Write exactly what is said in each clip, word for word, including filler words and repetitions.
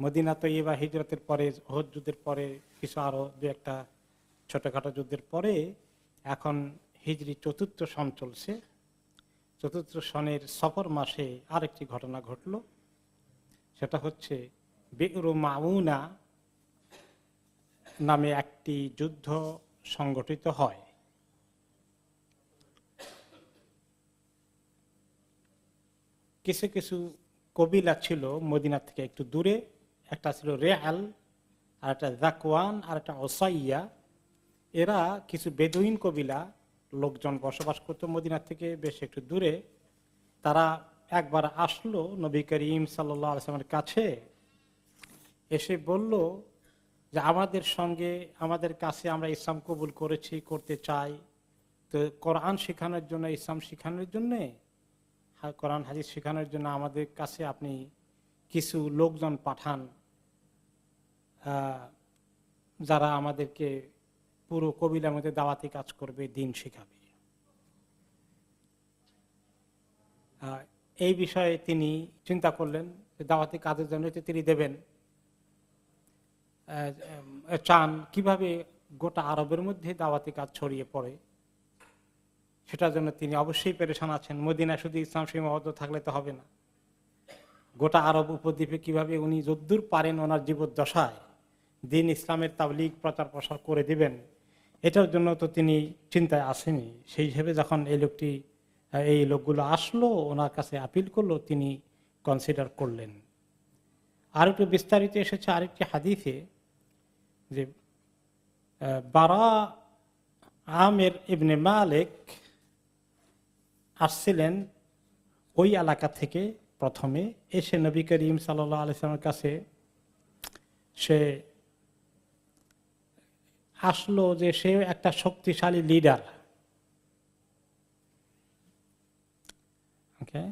Medina Taiyaba হিজরতের পরে, উহুদ যুদ্ধের পরে, কিছু আরো দু একটা ছোটখাটো যুদ্ধের পরে এখন হিজরি চতুর্থ সন চলছে। চতুর্থ সনের সফর মাসে আরেকটি ঘটনা ঘটল। সেটা হচ্ছে বি'র মাউনা নামে একটি যুদ্ধ সংগঠিত হয়। কিছু কিছু কবিলা ছিল মদিনা থেকে একটু দূরে, একটা ছিল রেআল, আর একটা জাকওয়ান, আর একটা ওসাইয়া। এরা কিছু বেদুইন কবিলা লোকজন বসবাস করতো মদিনা থেকে বেশ একটু দূরে। তারা একবার আসলো নবী করিম সাল্লাল্লাহু আলাইহি ওয়াসাল্লামের কাছে, এসে বলল যে আমাদের সঙ্গে, আমাদের কাছে আমরা ইসলাম কবুল করেছি, করতে চাই, তো কোরআন শেখানোর জন্য, ইসলাম শেখানোর জন্য, কোরআন হাদিস শেখানোর জন্য আমাদের কাছে আপনি কিছু লোকজন পাঠান, যারা আমাদেরকে পুরো কবিলার মধ্যে দাওয়াতি কাজ করবে, দিন শেখাবে। এই বিষয়ে তিনি চিন্তা করলেন যে দাওয়াতি কাজের জন্য তিনি দেবেন, চান কিভাবে গোটা আরবের মধ্যে দাওয়াতি কাজ ছড়িয়ে পড়ে, সেটার জন্য তিনি অবশ্যই পেরেশান আছেন। মদিনা শুধু ইসলাম সীমাবদ্ধ থাকলে তো হবে না, গোটা আরব উপদ্বীপে কিভাবে উনি যদ্দূর পারেন ওনার জীবদ্দশায় দিন ইসলামের তাবলীগ প্রচার প্রসার করে দিবেন, এটার জন্য তো তিনি চিন্তায় আসেনি। সেই হিসেবে যখন এই লোকটি, এই লোকগুলো আসলো ওনার কাছে আপিল করলো, তিনি কনসিডার করলেন। আর একটু বিস্তারিত এসেছে আরেকটি হাদিসে যে বারা আমের ইবনে মালিক আসছিলেন ওই এলাকা থেকে প্রথমে, এসে নবী করিম সাল্লাল্লাহু আলাইহি ওয়াসাল্লামের কাছে সে আসলো যে সে একটা শক্তিশালী লিডার। ওকে,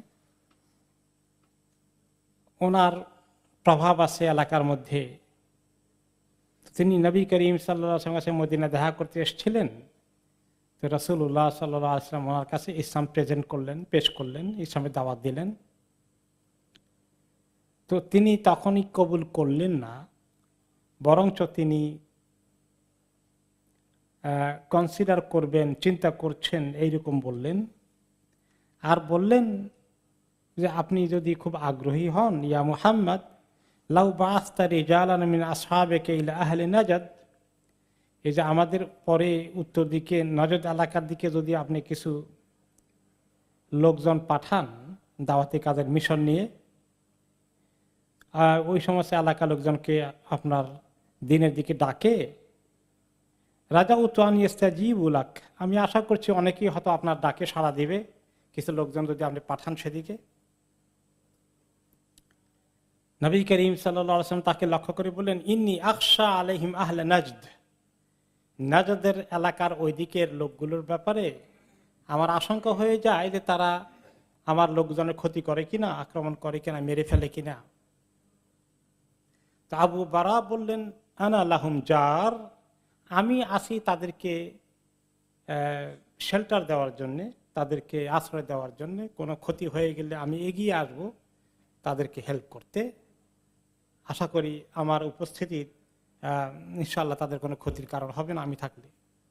ওনার প্রভাব আছে এলাকার মধ্যে। তিনি নবী করিম সাল্লাল্লাহু আলাইহি ওয়াসাল্লামের কাছে মদিনা দেখা করতে এসেছিলেন। তো রাসূলুল্লাহ সাল্লাল্লাহু আলাইহি ওয়াসাল্লাম ওনার কাছে ইসলাম প্রেজেন্ট করলেন, পেশ করলেন, ইসলামের দাওয়াত দিলেন। তো তিনি তখনই কবুল করলেন না, বরঞ্চ তিনি কনসিডার করবেন, চিন্তা করছেন, এইরকম বললেন। আর বললেন যে আপনি যদি খুব আগ্রহী হন, ইয়া মুহাম্মদ লাউ বাআসতা রিজালান মিন আসহাবিকা ইলা আহলি নাজদ, এই যে আমাদের পরে উত্তর দিকে নজদ এলাকার দিকে যদি আপনি কিছু লোকজন পাঠান দাওয়াতি কাজের মিশন নিয়ে, ওই সমস্ত এলাকার লোকজনকে আপনার দিনের দিকে ডাকে, রাজা উতান ইস্তাজিবুলাক, আমি আশা করছি অনেকেই হয়তো আপনার ডাকে সাড়া দিবে, কিছু লোকজন যদি আপনি পাঠান সেদিকে। নবী করিম সাল্লাল্লাহু আলাইহি ওয়াসাল্লাম তাকে লক্ষ্য করে বললেন, ইন্নী আখশা আলাইহিম আহলে নাজদ, নাজদের এলাকার ওই দিকের লোকগুলোর ব্যাপারে আমার আশঙ্কা হয়ে যায় যে তারা আমার লোকজনের ক্ষতি করে কিনা, আক্রমণ করে কিনা, মেরে ফেলে কিনা। তা আবু বারা বললেন, আনা লাহুম জার, আমি আসি তাদেরকে শেল্টার দেওয়ার জন্যে, তাদেরকে আশ্রয় দেওয়ার জন্যে, কোনো ক্ষতি হয়ে গেলে আমি এগিয়ে আসব তাদেরকে হেল্প করতে। আশা করি আমার উপস্থিতি ইনশাআল্লাহ তাদের কোনো ক্ষতির কারণ হবে না আমি থাকলে।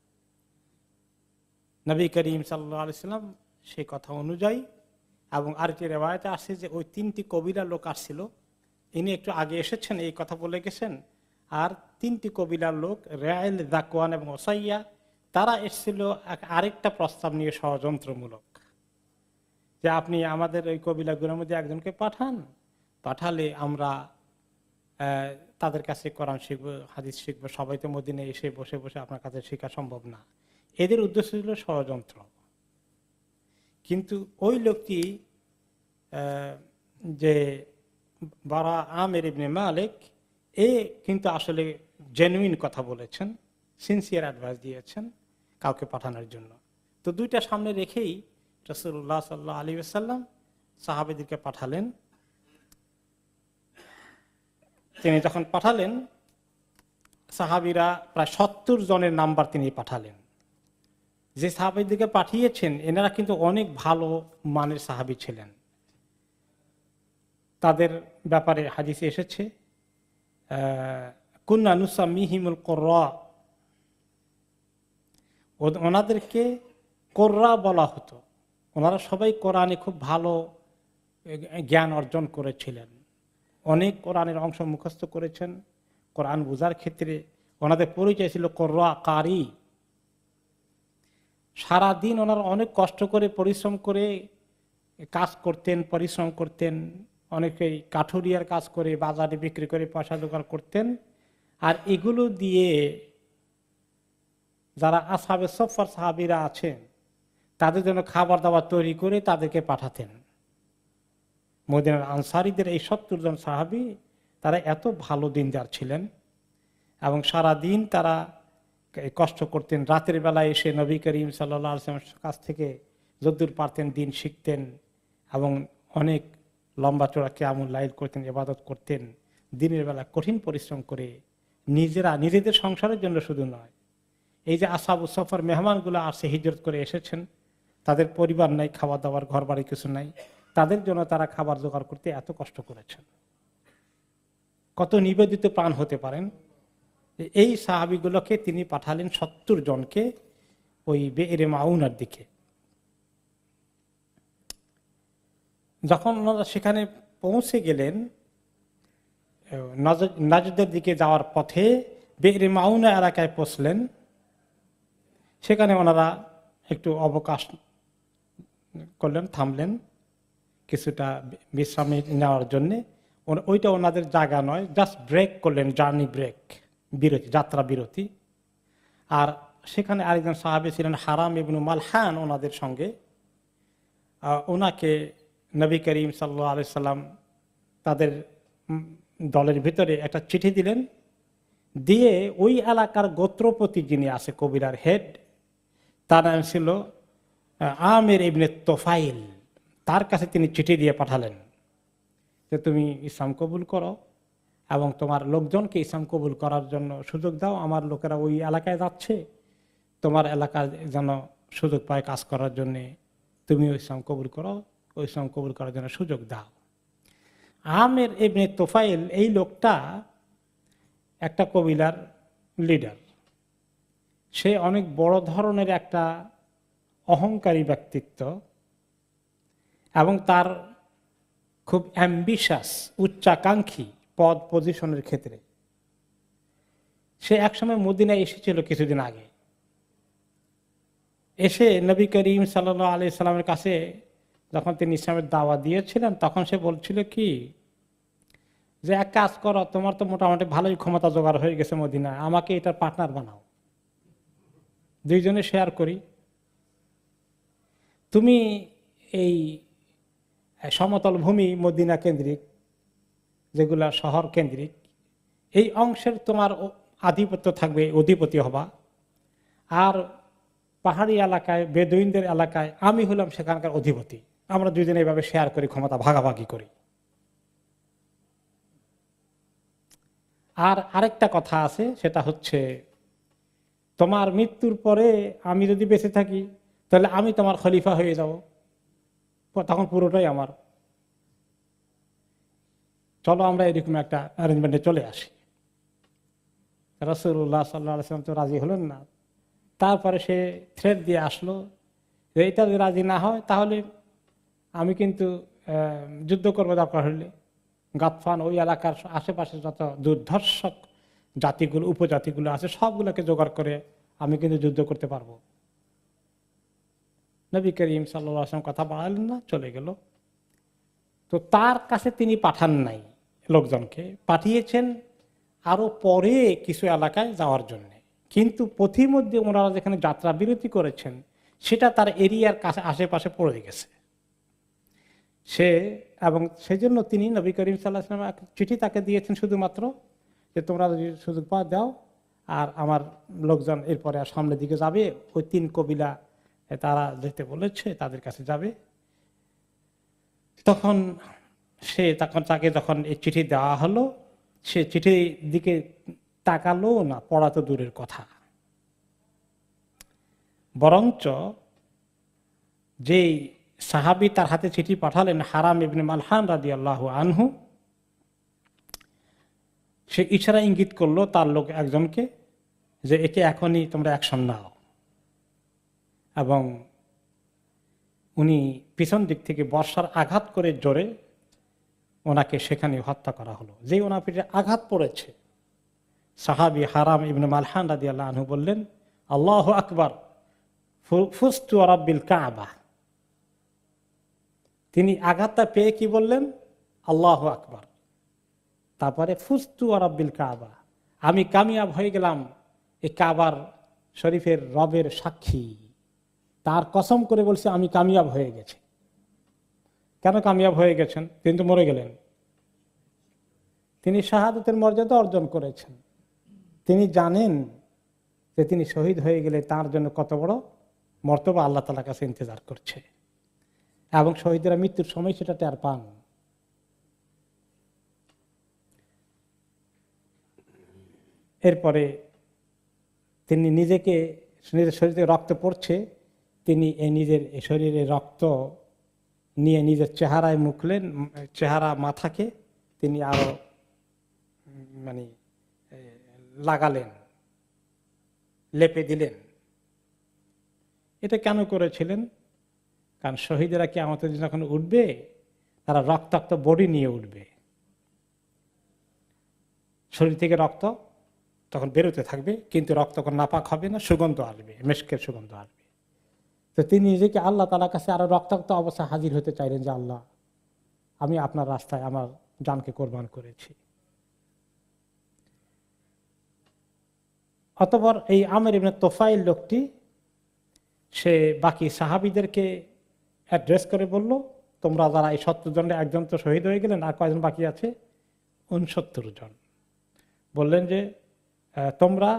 নবী করিম সাল্লাল্লাহু আলাইহি ওয়াসাল্লাম সেই কথা অনুযায়ী, এবং আরেকটি রিওয়ায়াতে আসছে যে ওই তিনটি কবিরা লোক আসছিল, ইনি একটু আগে এসেছেন এই কথা বলে গেছেন, আর তিনটি কবিলার লোক রেআল, জাকওয়ান এবং ওসাইয়া, তারা এসেছিল আরেকটা প্রস্তাব নিয়ে, ষড়যন্ত্রমূলক, যে আপনি আমাদের ওই কবিলাগুলোর মধ্যে একজনকে পাঠান, পাঠালে আমরা তাদের কাছে কোরআন শিখবো, হাদিস শিখবো, সবাই তো মদিনায় এসে বসে বসে আপনার কাছে শেখা সম্ভব না। এদের উদ্দেশ্য ছিল ষড়যন্ত্র। কিন্তু ওই লোকটি যে বারা আমের ইবনে মালিক, এ কিন্তু আসলে জেনুইন কথা বলেছেন, সিনসিয়ার অ্যাডভাইস দিয়েছেন কাউকে পাঠানোর জন্য। তো দুইটা সামনে রেখেই রাসূলুল্লাহ সাল্লাল্লাহু আলাইহি ওয়াসাল্লাম সাহাবীদেরকে পাঠালেন। তিনি যখন পাঠালেন, সাহাবীরা প্রায় সত্তর জনের নাম্বার তিনি পাঠালেন। যে সাহাবীদেরকে পাঠিয়েছেন এনারা কিন্তু অনেক ভালো মানের সাহাবী ছিলেন। তাদের ব্যাপারে হাদিসে এসেছে কুন্না নুসাম্মিহিমুল কুররা, ওনাদেরকে কোররা বলা হতো। ওনারা সবাই কোরআনে খুব ভালো জ্ঞান অর্জন করেছিলেন, অনেক কোরআনের অংশ মুখস্থ করেছেন। কোরআন বোঝার ক্ষেত্রে ওনাদের পরিচয় ছিল কোররা কারি। সারাদিন ওনারা অনেক কষ্ট করে পরিশ্রম করে কাজ করতেন, পরিশ্রম করতেন। অনেকেই কাঠুরিয়ার কাজ করে বাজারে বিক্রি করে পয়সা জোগাড় করতেন। আর এগুলো দিয়ে যারা আসহাবে সফর সাহাবীরা আছেন তাদের জন্য খাবার দাবার তৈরি করে তাদেরকে পাঠাতেন। মদিনার আনসারীদের এই সত্তর জন সাহাবী তারা এত ভালো দিনদার ছিলেন এবং সারা দিন তারা কষ্ট করতেন। রাতের বেলায় এসে নবী করিম সাল্লাল্লাহু আলাইহি ওয়াসাল্লামের কাছ থেকে যদ্দূর পারতেন দিন শিখতেন এবং অনেক লম্বা চড়া কিয়ামুল লাইল করতেন, ইবাদত করতেন। দিনের বেলা কঠিন পরিশ্রম করে নিজেরা নিজেদের সংসারের জন্য শুধু নয়, এই যে আসহাবু সফর মেহমানগুলো আসে হিজরত করে এসেছেন, তাদের পরিবার নাই, খাওয়া দাওয়ার ঘর বাড়ি কিছু নাই, তাদের জন্য তারা খাবার জোগাড় করতে এত কষ্ট করেছেন। কত নিবেদিত প্রাণ হতে পারেন। এই সাহাবীগুলোকে তিনি পাঠালেন সত্তর জনকে ওই বেরে মাউনার দিকে। যখন ওনারা সেখানে পৌঁছে গেলেন, নাজদের দিকে যাওয়ার পথে বেরে মাউনা এলাকায় পৌঁছলেন। সেখানে ওনারা একটু অবকাশ করলেন, থামলেন কিছুটা বিশ্রাম নেওয়ার জন্যে। ওইটা ওনাদের জায়গা নয়, জাস্ট ব্রেক করলেন, জার্নি ব্রেক, বিরতি, যাত্রা বিরতি। আর সেখানে আরেকজন সাহাবী ছিলেন হারাম ইবনু মালহান ওনাদের সঙ্গে। ওনাকে নবী করিম সাল্লাল্লাহু আলাইহি সাল্লাম তাদের দলের ভিতরে একটা চিঠি দিলেন, দিয়ে ওই এলাকার গোত্রপতি যিনি আছে, কবিরার হেড, তার নাম ছিল আমের ইবনে তোফাইল, তার কাছে তিনি চিঠি দিয়ে পাঠালেন যে তুমি ইসলাম কবুল করো এবং তোমার লোকজনকে ইসলাম কবুল করার জন্য সুযোগ দাও। আমার লোকেরা ওই এলাকায় যাচ্ছে, তোমার এলাকায় যেন সুযোগ পায় কাজ করার জন্যে, তুমিও ইসলাম কবুল করো, ওই ইসলাম কবুল করার জন্য সুযোগ দাও। আমের ইবনে তোফাইল এই লোকটা একটা কবিলার লিডার। সে অনেক বড় ধরনের একটা অহংকারী ব্যক্তিত্ব এবং তার খুব অ্যাম্বিশাস, উচ্চাকাঙ্ক্ষী পদ পজিশনের ক্ষেত্রে। সে একসময় মদিনায় এসেছিল কিছুদিন আগে, এসে নবী করিম সাল্লাল্লাহু আলাইহি সাল্লামের কাছে যখন তিনি ইসলামের দাওয়া দিয়েছিলেন তখন সে বলছিল কি যে এক কাজ করো, তোমার তো মোটামুটি ভালোই ক্ষমতা জোগাড় হয়ে গেছে মদিনায়, আমাকে এটার পার্টনার বানাও, দুইজনে শেয়ার করি। তুমি এই সমতল ভূমি মদিনা কেন্দ্রিক, যেগুলা শহর কেন্দ্রিক, এই অংশের তোমার আধিপত্য থাকবে, অধিপতি হবা। আর পাহাড়ি এলাকায়, বেদুইনদের এলাকায় আমি হলাম সেখানকার অধিপতি। আমরা দুইজনে এইভাবে শেয়ার করি, ক্ষমতা ভাগাভাগি করি। আর আরেকটা কথা আছে, সেটা হচ্ছে তোমার মৃত্যুর পরে আমি যদি বেঁচে থাকি তাহলে আমি তোমার খলিফা হয়ে যাব, তখন পুরোটাই আমার। চলো আমরা এরকম একটা অ্যারেঞ্জমেন্টে চলে আসি। রাসূলুল্লাহ সাল্লাল্লাহু আলাইহি ওয়াসাল্লাম তো রাজি হলেন না। তারপরে সে থ্রেট দিয়ে আসলো যে এটা যদি রাজি না হয় তাহলে আমি কিন্তু যুদ্ধ করবো, দরকার হলে গাতফান ওই এলাকার আশেপাশে যত দুর্ধর্ষক জাতিগুলো, উপজাতিগুলো আছে সবগুলোকে জোগাড় করে আমি কিন্তু যুদ্ধ করতে পারবো। নবী করিম সাল্লাল্লাহু আলাইহি ওয়াসাল্লাম কথা বাড়ালেন না, চলে গেল। তো তার কাছে তিনি পাঠান নাই লোকজনকে, পাঠিয়েছেন আরো পরে কিছু এলাকায় যাওয়ার জন্য। কিন্তু পথিমধ্যে ওনারা যেখানে যাত্রা বিরতি করেছেন সেটা তার এরিয়ার কাছে আশেপাশে পড়ে গেছে সে, এবং সেই জন্য তিনি নবী করিম সাল্লাল্লাহু আলাইহি ওয়াসাল্লাম চিঠি তাকে দিয়েছেন শুধুমাত্র যে তোমরা যদি সুযোগ পাওয়া দাও, আর আমার লোকজন এরপরে আর সামনের দিকে যাবে, ওই তিন কবিলা তারা যেতে বলেছে তাদের কাছে যাবে। তখন সে তখন তাকে যখন এই চিঠি দেওয়া হলো, সে চিঠির দিকে তাকালো না, পড়া তো দূরের কথা। বরঞ্চ যেই সাহাবী তার হাতে চিঠি পাঠালেন, হারাম ইবনে মালহান রাদিয়াল্লাহু আনহু, সে ইশারা ইঙ্গিত করলো তার লোক একজনকে যে একে এখনই তোমরা অ্যাকশন নাও, এবং উনি পিছন দিক থেকে বর্ষার আঘাত করে জোরে ওনাকে সেখানে হত্যা করা হলো। যে ওনার পিঠে আঘাত পড়েছে, সাহাবী হারাম ইবনে মালহান রাদিয়াল্লাহু আনহু বললেন, আল্লাহু আকবার, ফুস্তু রাব্বিল কাবা। তিনি আঘাতটা পেয়ে কি বললেন? আল্লাহু আকবার। তারপরে ফুস্তু রাব্বিল কাবা, আমি কামিয়াব হয়ে গেলাম এই কাবার শরীফের রবের সাক্ষী। তার কসম করে বলছে আমি কামিয়াব হয়ে গেছি। কেন কামিয়াব হয়ে গেছেন? তিনি তো মরে গেলেন। তিনি শাহাদাতের মর্যাদা অর্জন করেছেন। তিনি জানেন যে তিনি শহীদ হয়ে গেলে তার জন্য কত বড় মর্তবা আল্লাহ তাআলার কাছে ইন্তজার করছে, এবং শহীদরা মৃত্যুর সময় সেটা টের পান। এরপরে তিনি নিজেকে, নিজের শরীরে রক্ত পড়ছে, তিনি এই নিজের শরীরে রক্ত নিয়ে নিজের চেহারায় মুখলেন, চেহারা মাথাকে তিনি আরো মানে লাগালেন, লেপে দিলেন। এটা কেন করেছিলেন? কারণ শহীদেরা কি আমাদের যখন উঠবে, তারা রক্তাক্ত বডি নিয়ে উঠবে, শরীর থেকে রক্ত তখন বেরোতে থাকবে, কিন্তু রক্ত তখন নাপাক হবে না, সুগন্ধ আসবে, মেশকের সুগন্ধ আসবে। তো তিনি নিজেকে আল্লাহ তাআলার কাছে আরো রক্তাক্ত অবস্থায় হাজির হতে চাইলেন যে আল্লাহ, আমি আপনার রাস্তায় আমার জানকে কোরবান করেছি। অতঃপর এই আমের ইবনে তোফাইল লোকটি সে বাকি সাহাবীদেরকে অ্যাড্রেস করে বলল, তোমরা যারা এই সত্তর জনের একজন তো শহীদ হয়ে গেলেন, আর কয়জন বাকি আছে? উনসত্তর জন। বললেন যে তোমরা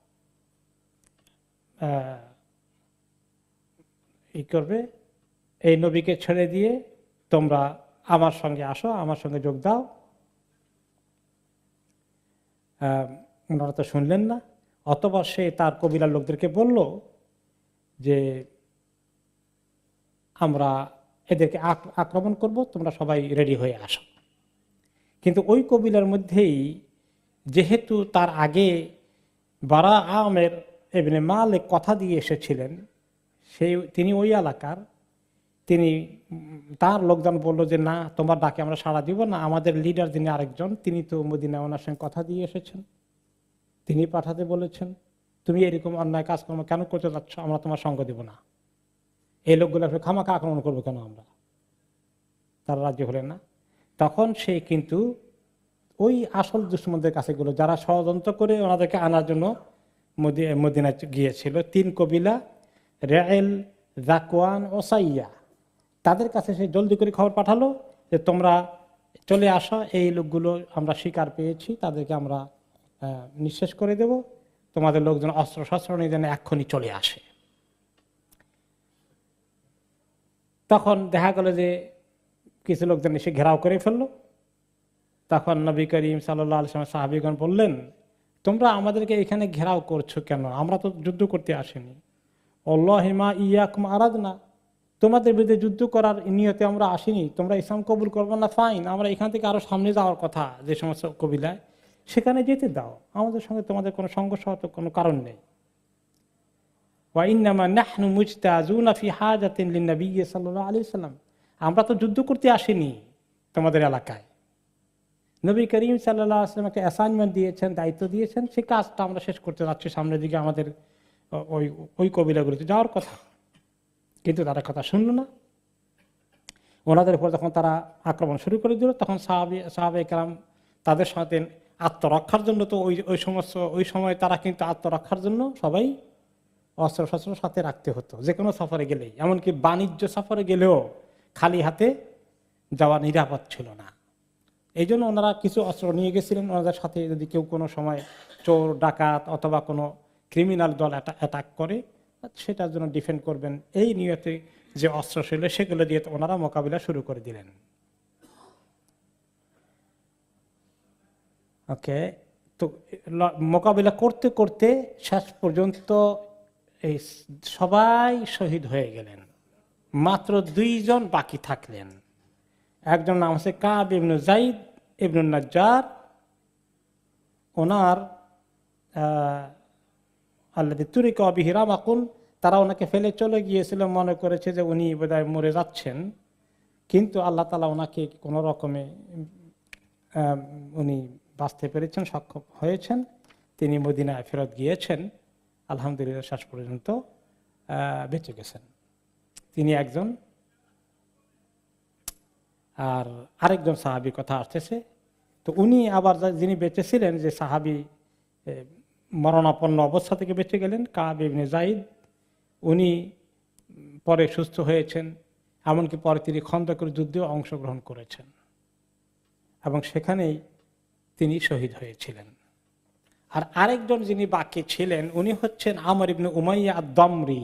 ই করবে, এই নবীকে ছেড়ে দিয়ে তোমরা আমার সঙ্গে আসো, আমার সঙ্গে যোগ দাও। ওনারা তো শুনলেন না। অতঃপর সে তার কবিলার লোকদেরকে বলল যে আমরা এদেরকে আক্রমণ করব, তোমরা সবাই রেডি হয়ে আসো। কিন্তু ওই কবিলার মধ্যেই যেহেতু তার আগে বারা আমের ইবনে মালিক কথা দিয়ে এসেছিলেন, সেই তিনি ওই এলাকার, তিনি তার লোকজন বলল যে না, তোমার ডাকে আমরা সাড়া দিব না, আমাদের লিডার যিনি আরেকজন, তিনি তো মদিনা ওনার সঙ্গে কথা দিয়ে এসেছেন, তিনি পাঠাতে বলেছেন, তুমি এরকম অন্যায় কাজকর্ম কেন করতে যাচ্ছ, আমরা তোমার সঙ্গ দেব না। এই লোকগুলো খামাখা আক্রমণ করবো কেন আমরা? তারা রাজি হলেন না। তখন সে কিন্তু ওই আসল দুশ্মনদের কাছে গেল, যারা ষড়যন্ত্র করে ওনাদেরকে আনার জন্য মদিনায় গিয়েছিল, তিন কবিলা, রেল, জাকওয়ান ও সাইয়া। তাদের কাছে সে জলদি করে খবর পাঠালো যে তোমরা চলে আসো, এই লোকগুলো আমরা শিকার পেয়েছি, তাদেরকে আমরা নিঃশেষ করে দেব, তোমাদের লোকজন অস্ত্র শস্ত্র নিয়ে যেন এক্ষুনি চলে আসে। তখন দেখা গেল যে কিছু লোকজন এসে ঘেরাও করে ফেললো। তখন নবী করিম সাল্লাল্লাহু আলাইহি ওয়াসাল্লাম সাহাবীগণ বললেন, তোমরা আমাদেরকে এখানে ঘেরাও করছো কেন? আমরা তো যুদ্ধ করতে আসিনি। আল্লাহি মা ইয়াকুম আরাদনা, তোমাদের বিরুদ্ধে যুদ্ধ করার নিয়তে আমরা আসিনি। তোমরা ইসলাম কবুল করবে না, ফাইন, আমরা এখান থেকে আরো সামনে যাওয়ার কথা যে সমস্ত কবিলায়, সেখানে যেতে দাও, আমাদের সঙ্গে তোমাদের কোনো সংঘর্ষ হওয়ার কোনো কারণ নেই। ওয়া ইন্নামা নাহনু মুজতাজুনা ফি হাজাতিন লিন-নবী সাল্লাল্লাহু আলাইহি ওয়াসাল্লাম, আমরা তো যুদ্ধ করতে আসিনি তোমাদের এলাকায়। নবী করিম সাল্লাল্লাহু আলাইহি ওয়াসাল্লাম একটা অ্যাসাইনমেন্ট দিয়েছেন, দায়িত্ব দিয়েছেন, সেই কাজটা আমরা শেষ করতে যাচ্ছি, সামনের দিকে আমাদের ওই ওই কবিলাগুলিতে যাওয়ার কথা। কিন্তু তারা কথা শুনল না। ওনাদের উপর যখন তারা আক্রমণ শুরু করে দিল, তখন সাহাবী সাহাবায়ে কেরাম তাদের সাথে আত্মরক্ষার জন্য, তো ওই ওই সমস্ত ওই সময় তারা কিন্তু আত্মরক্ষার জন্য সবাই অস্ত্র শস্ত্র সাথে রাখতে হতো যে কোনো সফরে গেলেই। এমনকি বাণিজ্য সফরে গেলেও খালি হাতে যাওয়া নিরাপদ ছিল না। এই জন্য ওনারা কিছু অস্ত্র নিয়ে গেছিলেন ওনাদের সাথে, যদি কেউ কোনো সময় চোর ডাকাত অথবা কোনো ক্রিমিনাল দল অ্যাটাক করে, সেটার জন্য ডিফেন্ড করবেন, এই নিয়তে যে অস্ত্র ছিল সেগুলো দিয়ে ওনারা মোকাবিলা শুরু করে দিলেন। ওকে, তো মোকাবিলা করতে করতে শেষ পর্যন্ত এই সবাই শহীদ হয়ে গেলেন, মাত্র দুইজন বাকি থাকলেন। একজন নাম হচ্ছে কাব ইবনে যায়েদ ইবনে নাজ্জার, ওনার আল্লাযী তুরিকা বিহি রামাকুন, তারা ওনাকে ফেলে চলে গিয়েছিল, মনে করেছে যে উনি বোধহয় মরে যাচ্ছেন, কিন্তু আল্লাহ তাআলা ওনাকে কোনো রকমে উনি বাঁচতে পেরেছেন, সক্ষম হয়েছেন, তিনি মদিনায় ফেরত গিয়েছেন, আলহামদুলিল্লাহ শেষ পর্যন্ত বেঁচে গেছেন। তিনি একজন। আর আরেকজন সাহাবী কথা আসতেছে, তো উনি আবার যিনি বেঁচেছিলেন, যে সাহাবী মরণাপন্ন অবস্থা থেকে বেঁচে গেলেন, কাব ইবনে যায়েদ, উনি পরে সুস্থ হয়েছেন, এমনকি পরে তিনি খন্দকের যুদ্ধেও অংশগ্রহণ করেছেন এবং সেখানেই তিনি শহীদ হয়েছিলেন। আর আরেকজন যিনি বাকি ছিলেন উনি হচ্ছেন আমর ইবনে উমাইয়া আদ-দামরি।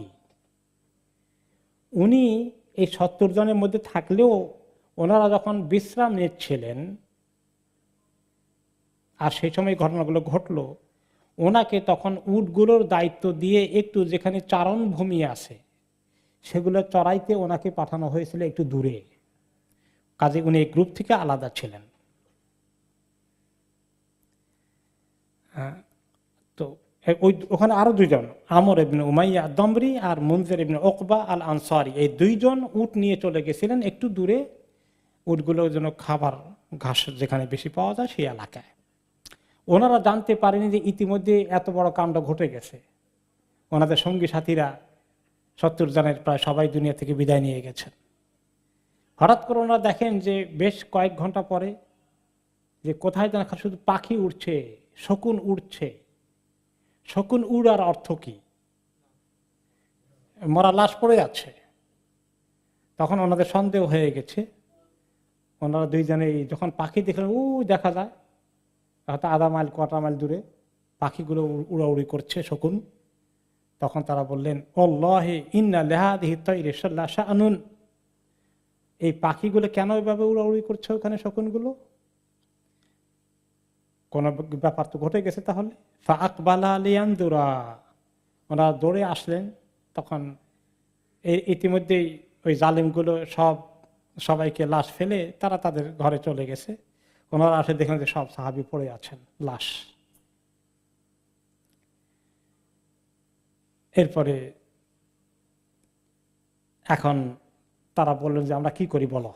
উনি এই সত্তর জনের মধ্যে থাকলেও ওনারা যখন বিশ্রাম নিচ্ছিলেন, আর সেই সময় ঘটনাগুলো ঘটলো, ওনাকে তখন উটগুলোর দায়িত্ব দিয়ে একটু যেখানে চারণ ভূমি আছে সেগুলো চড়াইতে ওনাকে পাঠানো হয়েছিল একটু দূরে, কাজে উনি এই গ্রুপ থেকে আলাদা ছিলেন। তো ওই ওখানে আরো দুইজন, আমর ইবনে উমাইয়া আদ-দামরি আর মুনজির ইবনে উকবা আল আনসারী, এই দুইজন উট নিয়ে চলে গেছিলেন একটু দূরে, উটগুলোর জন্য খাবার ঘাস যেখানে বেশি পাওয়া যায় সেই এলাকায়। ওনারা জানতে পারেনি যে ইতিমধ্যে এত বড় কাণ্ড ঘটে গেছে, ওনাদের সঙ্গী সাথীরা সত্তর জনের প্রায় সবাই দুনিয়া থেকে বিদায় নিয়ে গেছেন। হঠাৎ করে ওনারা দেখেন যে বেশ কয়েক ঘন্টা পরে যে কোথায় যেন শুধু পাখি উড়ছে, শকুন উড়ছে। শকুন উড়ার অর্থ কি? মরা লাশ পড়ে আছে। তখন ওনাদের সন্দেহ হয়ে গেছে। ওনারা দুইজনে যখন পাখি দেখলেন, ও দেখা যায় হয়তো আধা মাইল কটা মাইল দূরে পাখিগুলো উড়াউড়ি করছে, শকুন। তখন তারা বললেন, আল্লাহি ইন্না লিহাদিহি তাইরি শাআনুন, এই পাখিগুলো কেন এভাবে উড়াউড়ি করছে ওখানে শকুনগুলো? কোন ব্যাপার তো ঘটে গেছে। তাহলে ফাআকবালা লিয়ানদুরা, ওনারা দৌড়ে আসলেন। তখন ইতিমধ্যেই ওই জালিমগুলো সব সবাইকে লাশ ফেলে তারা তাদের ঘরে চলে গেছে। ওনারা আসে দেখলেন যে সব সাহাবী পড়ে আছেন লাশ। এরপরে এখন তারা বললেন যে আমরা কি করি বলো।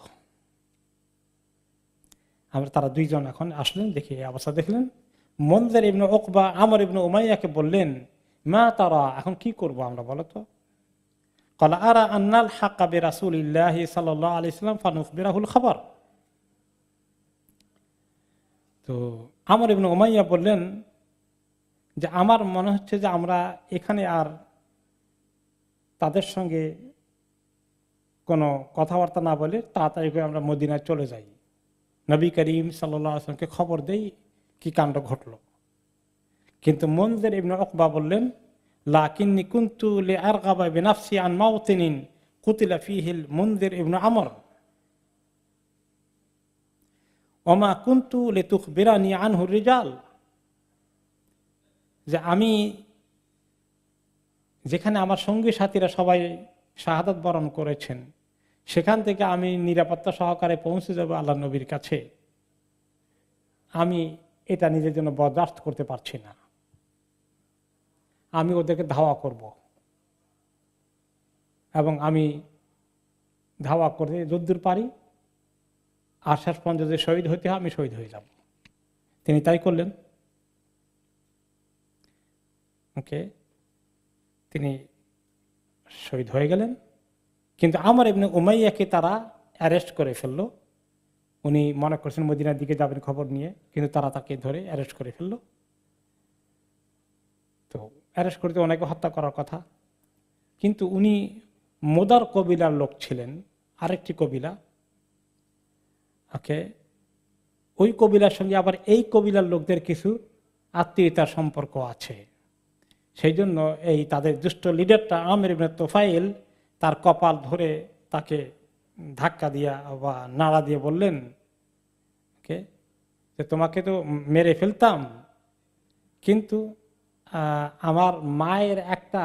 আমরা তারা দুইজন এখন আসলেন, দেখে এই অবস্থা দেখলেন। মুনজির ইবনে উকবা আমর ইবনে উমাইয়াকে বললেন, মা তারা, এখন কি করব আমরা বলো তো। ক্বালা আরা আন্নাল হাক্কা বিরাসূলিল্লাহি সাল্লাল্লাহু আলাইহি ওয়াসাল্লাম ফানুখবিরাহুল খবর। তো আমর ইবনে উমাইয়া বললেন যে আমার মনে হচ্ছে যে আমরা এখানে আর তাদের সঙ্গে কোনো কথাবার্তা না বলে তাড়াতাড়ি করে আমরা মদিনায় চলে যাই, নবী করিম সাল্লাল্লাহু আলাইহি ওয়াসাল্লামকে খবর দেই কি কাণ্ড ঘটলো। কিন্তু মুনজির ইবনে উকবা বললেন, লাকিন্নী কুনতু লিআরগাবা বিনাফসি আন মাওতিনিন কুতিলা ফীহিল মুনজির ইবনে আমর ওমা কুনতু লিতুখবিরানি আনহু রিজাল, যে আমি যেখানে আমার সঙ্গী সাথীরা সবাই শাহাদাত বরণ করেছেন সেখান থেকে আমি নিরাপত্তা সহকারে পৌঁছে যাব আল্লাহ নবীর কাছে, আমি এটা নিজের জন্য বরদাস্ত করতে পারছি না। আমি ওদেরকে ধাওয়া করব এবং আমি ধাওয়া করতে যদ্দূর পারি, আর শেষ পর্যন্ত যদি শহীদ হইতে হয় আমি শহীদ হয়ে যাব। তিনি তাই করলেন। ওকে, তিনি শহীদ হয়ে গেলেন। কিন্তু আমর ইবনে উমাইয়াকে তারা অ্যারেস্ট করে ফেলল। উনি মনে করছেন মদিনার দিকে যাবেন খবর নিয়ে, কিন্তু তারা তাকে ধরে অ্যারেস্ট করে ফেলল। তো অ্যারেস্ট করতে অনেকে হত্যা করার কথা, কিন্তু উনি মোদার কবিলার লোক ছিলেন, আরেকটি কবিলা। ওকে, ওই কবিলার সঙ্গে আবার এই কবিলার লোকদের কিছু আত্মীয়তার সম্পর্ক আছে। সেই জন্য এই তাদের দুষ্ট লিডারটা আমির ইবনে তুফাইল তার কপাল ধরে তাকে ধাক্কা দিয়া বা নাড়া দিয়ে বললেন, ওকে, যে তোমাকে তো মেরে ফেলতাম, কিন্তু আমার মায়ের একটা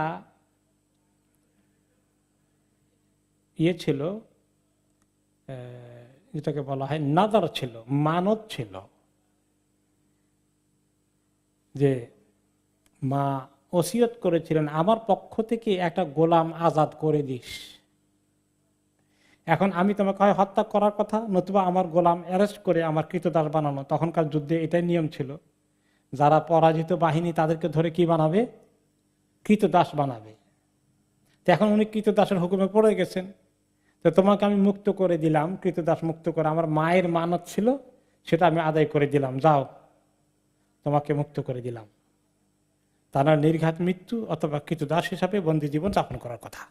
ইয়ে ছিল, যেটাকে বলা হয় নাদার ছিল, মানত ছিল। যে মা ওসিয়ত করেছিলেন আমার পক্ষ থেকে একটা গোলাম আজাদ করে দিস। এখন আমি তোমাকে হয় হত্যা করার কথা, নতুবা আমার গোলাম অ্যারেস্ট করে আমার কৃতদাস বানানো। তখনকার যুদ্ধে এটাই নিয়ম ছিল, যারা পরাজিত বাহিনী তাদেরকে ধরে কি বানাবে, কৃতদাস বানাবে। তো এখন উনি কৃতদাসের হুকুমে পড়ে গেছেন, তো তোমাকে আমি মুক্ত করে দিলাম, কৃতদাস মুক্ত করে, আমার মায়ের মানত ছিল সেটা আমি আদায় করে দিলাম, যাও তোমাকে মুক্ত করে দিলাম। তার নির্ঘাত মৃত্যু অথবা কৃতদাস হিসাবে বন্দী জীবন যাপন করার কথা।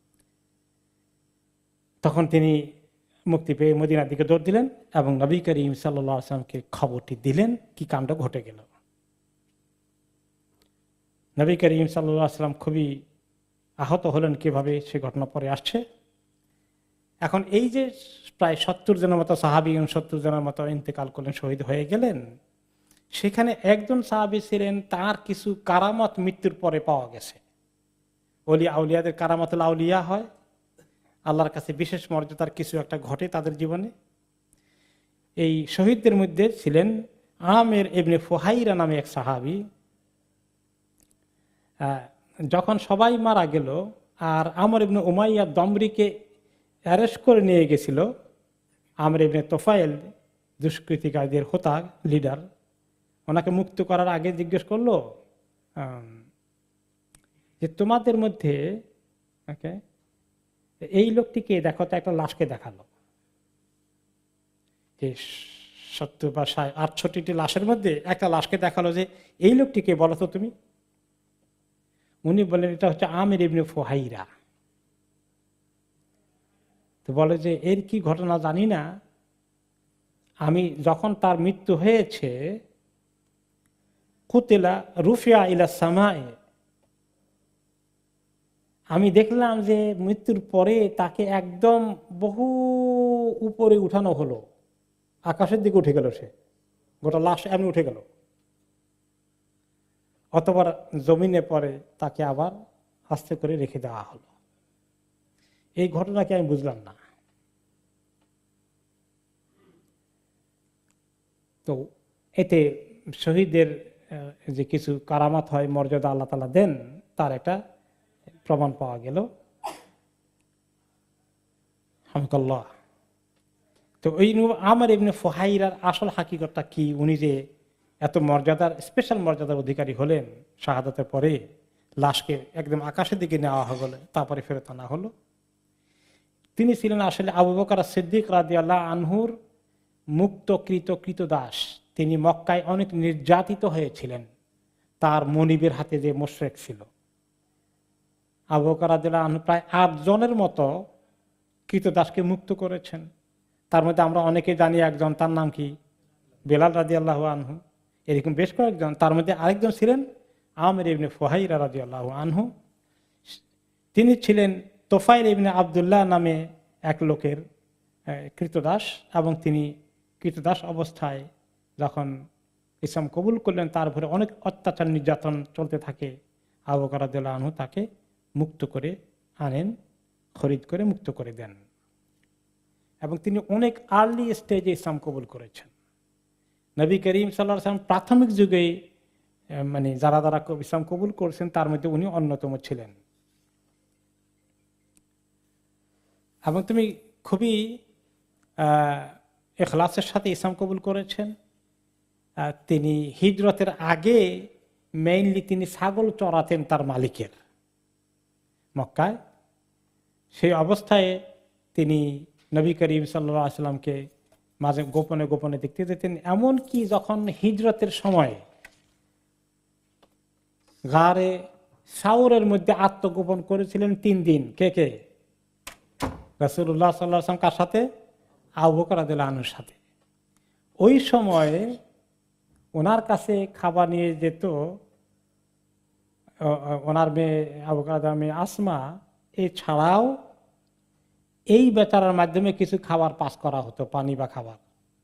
তখন তিনি মুক্তি পেয়ে মদিনার দিকে দৌড় দিলেন এবং নবী করিম সাল্লাল্লাহু আলাইহি ওয়াসাল্লামকে খবরটি দিলেন কি কাণ্ড ঘটে গেল। নবী করিম সাল্লাল্লাহু আলাইহি ওয়াসাল্লাম খুবই আহত হলেন, কিভাবে সে ঘটনা পরে আসছে। এখন এই যে প্রায় সত্তর জনের মতো সাহাবী, সত্তর জনের মতো ইন্তেকাল করলেন, শহীদ হয়ে গেলেন, সেখানে একজন সাহাবী ছিলেন, তার কিছু কারামত মৃত্যুর পরে পাওয়া গেছে। ওলি আউলিয়াদের কারামতুল আউলিয়া হয়, আল্লাহর কাছে বিশেষ মর্যাদার কিছু একটা ঘটে তাদের জীবনে। এই শহীদদের মধ্যে ছিলেন আমের ইবনে ফুহাইরা নামে এক সাহাবী। যখন সবাই মারা গেল আর আমর ইবনে উমাইয়া দমরিকে অ্যারেস্ট করে নিয়ে গেছিল, আমর ইবনে তোফায়েল দুষ্কৃতিকারীদের হোতা লিডার, ওনাকে মুক্ত করার আগে জিজ্ঞেস করলো যে তোমাদের মধ্যে ওকে এই লোকটিকে দেখো, তো একটা লাশকে দেখালো, যে সত্তর বা আটষট্টি লাশের মধ্যে একটা লাশকে দেখালো, যে এই লোকটিকে বলো তো তুমি। উনি বললেন এটা হচ্ছে আমির ইবনে ফুহাইরা। তো বলে যে এর কি ঘটনা জানি না, আমি যখন তার মৃত্যু হয়েছে, কুতিলা রুফিয়া ইলা সামায়ে, আমি দেখলাম যে মৃত্যুর পরে তাকে একদম বহু উপরে উঠানো হলো, আকাশের দিকে উঠে গেল, সে গোটা লাশ এমনি উঠে গেল। অতবার জমিনে পরে তাকে আবার আস্তে করে রেখে দেওয়া হলো। এই ঘটনাকে আমি বুঝলাম না। তো এতে শহীদদের যে কিছু কারামাত হয়, মর্যাদা আল্লাহ তাআলা দেন, তার একটা প্রমাণ পাওয়া গেল। হামকাল্লাহ। তো ওই আমর ইবনে ফুহাইরার আসল হাকিকতটা কি, উনি যে এত মর্যাদার, স্পেশাল মর্যাদার অধিকারী হলেন, শাহাদাতের পরে লাশকে একদম আকাশের দিকে নেওয়া হলো, তারপরে ফেরত আনা হলো। তিনি ছিলেন আসলে আবু বকর সিদ্দিক রাদিয়াল্লাহু আনহুর মুক্তকৃত কৃতদাস। তিনি মক্কায় অনেক নির্যাতিত হয়েছিলেন, তার মনিবের হাতে যে মুশরিক ছিল। আবু বকর রাদিয়াল্লাহু আনহু প্রায় আট জনের মতো কৃতদাসকে মুক্ত করেছেন। তার মধ্যে আমরা অনেকে জানি একজন, তার নাম কি বেলাল রাদিয়াল্লাহু আনহু। এরকম বেশ কয়েকজন, তার মধ্যে আরেকজন ছিলেন আমির ইবনে ফুহাইরা রাদিয়াল্লাহু আনহু। তিনি ছিলেন তোফাইল ইবনে আব্দুল্লাহ নামে এক লোকের কৃতদাস, এবং তিনি কৃতদাস অবস্থায় যখন ইসলাম কবুল করলেন, তারপরে অনেক অত্যাচার নির্যাতন চলতে থাকে। আবু বকর রাদিয়াল্লাহু আনহু তাকে মুক্ত করে আনেন, খরিদ করে মুক্ত করে দেন, এবং তিনি অনেক আর্লি স্টেজে ইসলাম কবুল করেছেন। নবী করিম সাল্লাল্লাহু আলাইহি ওয়াসাল্লাম প্রাথমিক যুগে মানে যারা যারা ইসলাম কবুল করেছেন তার মধ্যে উনি অন্যতম ছিলেন। এবং তুমি খুবই ইখলাসের সাথে ইসলাম কবুল করেছেন। তিনি হিজরতের আগে মেইনলি তিনি ছাগল চড়াতেন তার মালিকের মক্কায়। সেই অবস্থায় তিনি নবী করিম সাল্লাল্লাহু আলাইহি ওয়াসাল্লামকে মাঝে গোপনে গোপনে দেখতে যেতেন। এমনকি যখন হিজরতের সময় গারে সাউরের মধ্যে আত্মগোপন করেছিলেন তিন দিন, কে কে? রাসূলুল্লাহ সাল্লাল্লাহু আলাইহি ওয়াসাল্লাম কার সাথে? আবু বকর রাদিয়াল্লাহু আনহুর সাথে। ওই সময়ে ওনার কাছে খাবার নিয়ে যেত ওনার মেয়ে আবু বকরের মেয়ে আসমা। এছাড়াও এই বেচারার মাধ্যমে কিছু খাবার পাস করা হতো, পানি বা খাবার।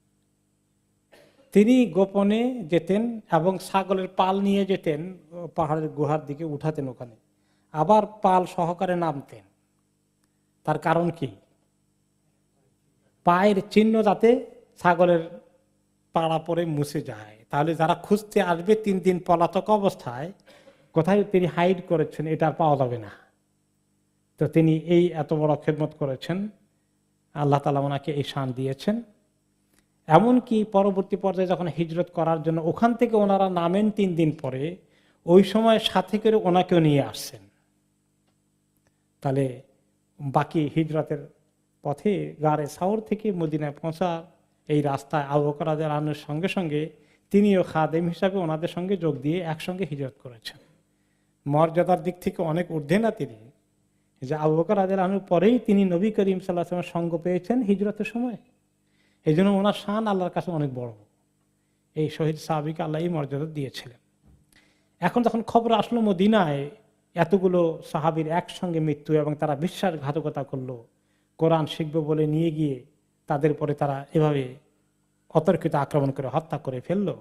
তিনি গোপনে যেতেন এবং ছাগলের পাল নিয়ে যেতেন, পাহাড়ের গুহার দিকে উঠাতেন, ওখানে আবার পাল সহকারে নামতেন। তার কারণ কি? পায়ের চিহ্ন যাতে ছাগলের পাড়া পরে মুছে যায়, তাহলে যারা খুঁজতে আসবে তিন দিন পলাতক অবস্থায় কোথায় তিনি হাইড করেছেন এটা আর পাওয়া যাবে না। তো তিনি এই এত বড় খেদমত করেছেন, আল্লাহ তাআলা ওনাকে এই শান দিয়েছেন। এমনকি পরবর্তী পর্যায়ে যখন হিজরত করার জন্য ওখান থেকে ওনারা নামেন তিন দিন পরে, ওই সময় সাথে করে ওনাকেও নিয়ে আসছেন। তাহলে বাকি হিজরতের পথে গারে সাউর থেকে মদিনায় পৌঁছা এই রাস্তায় আবু বকর রাদিয়াল্লাহু আনহুর সঙ্গে সঙ্গে তিনিও খাদেম হিসাবে ওনাদের সঙ্গে যোগ দিয়ে একসঙ্গে হিজরত করেছেন। মর্যাদার দিক থেকে অনেক ঊর্ধ্বে না তিনি, যে আবু বকর রাদিয়াল্লাহু আনহুর পরেই তিনি নবী করিম সাল্লাল্লাহু আলাইহি ওয়াসাল্লামের সঙ্গ পেয়েছেন হিজরতের সময়। এই জন্য ওনার শান আল্লাহর কাছে অনেক বড়। এই শহীদ সাহাবীকে আল্লাহ এই মর্যাদা দিয়েছিলেন। এখন যখন খবর আসলো মদিনায় এতগুলো সাহাবীর একসঙ্গে মৃত্যু এবং তারা বিশ্বাসঘাতকতা করলো, কোরআন শিখবে বলে নিয়ে গিয়ে তাদের পরে তারা এভাবে অতর্কিত আক্রমণ করে হত্যা করে ফেললো।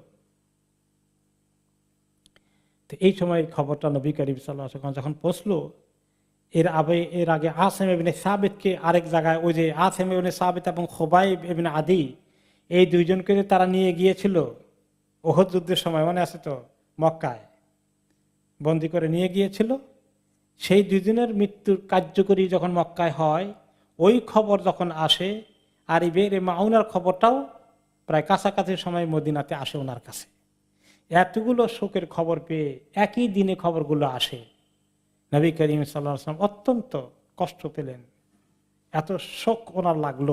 তো এই সময় খবরটা নবী করিম সাল্লাল্লাহু আলাইহি ওয়াসাল্লাম যখন পৌঁছলো, এর আগে এর আগে আসেম ইবনে সাবিতকে আরেক জায়গায়, ওই যে আসেম ইবনে সাবিত এবং খুবাইব ইবনে আদি, এই দুইজনকে তারা নিয়ে গিয়েছিল ওহদ যুদ্ধের সময়, মনে আছে তো, মক্কায় বন্দি করে নিয়ে গিয়েছিল। সেই দুইজনের মৃত্যুর কার্যকরী যখন মক্কায় হয়, ওই খবর যখন আসে, আর ইবের মাউনার খবরটাও প্রায় কাছাকাছি সময় মদিনাতে আসে ওনার কাছে। এতগুলো শোকের খবর পেয়ে একই দিনে খবরগুলো আসে, নবী করিম সাল্লাল্লাহু আলাইহি ওয়াসাল্লাম অত্যন্ত কষ্ট পেলেন, এত শোক ওনার লাগলো।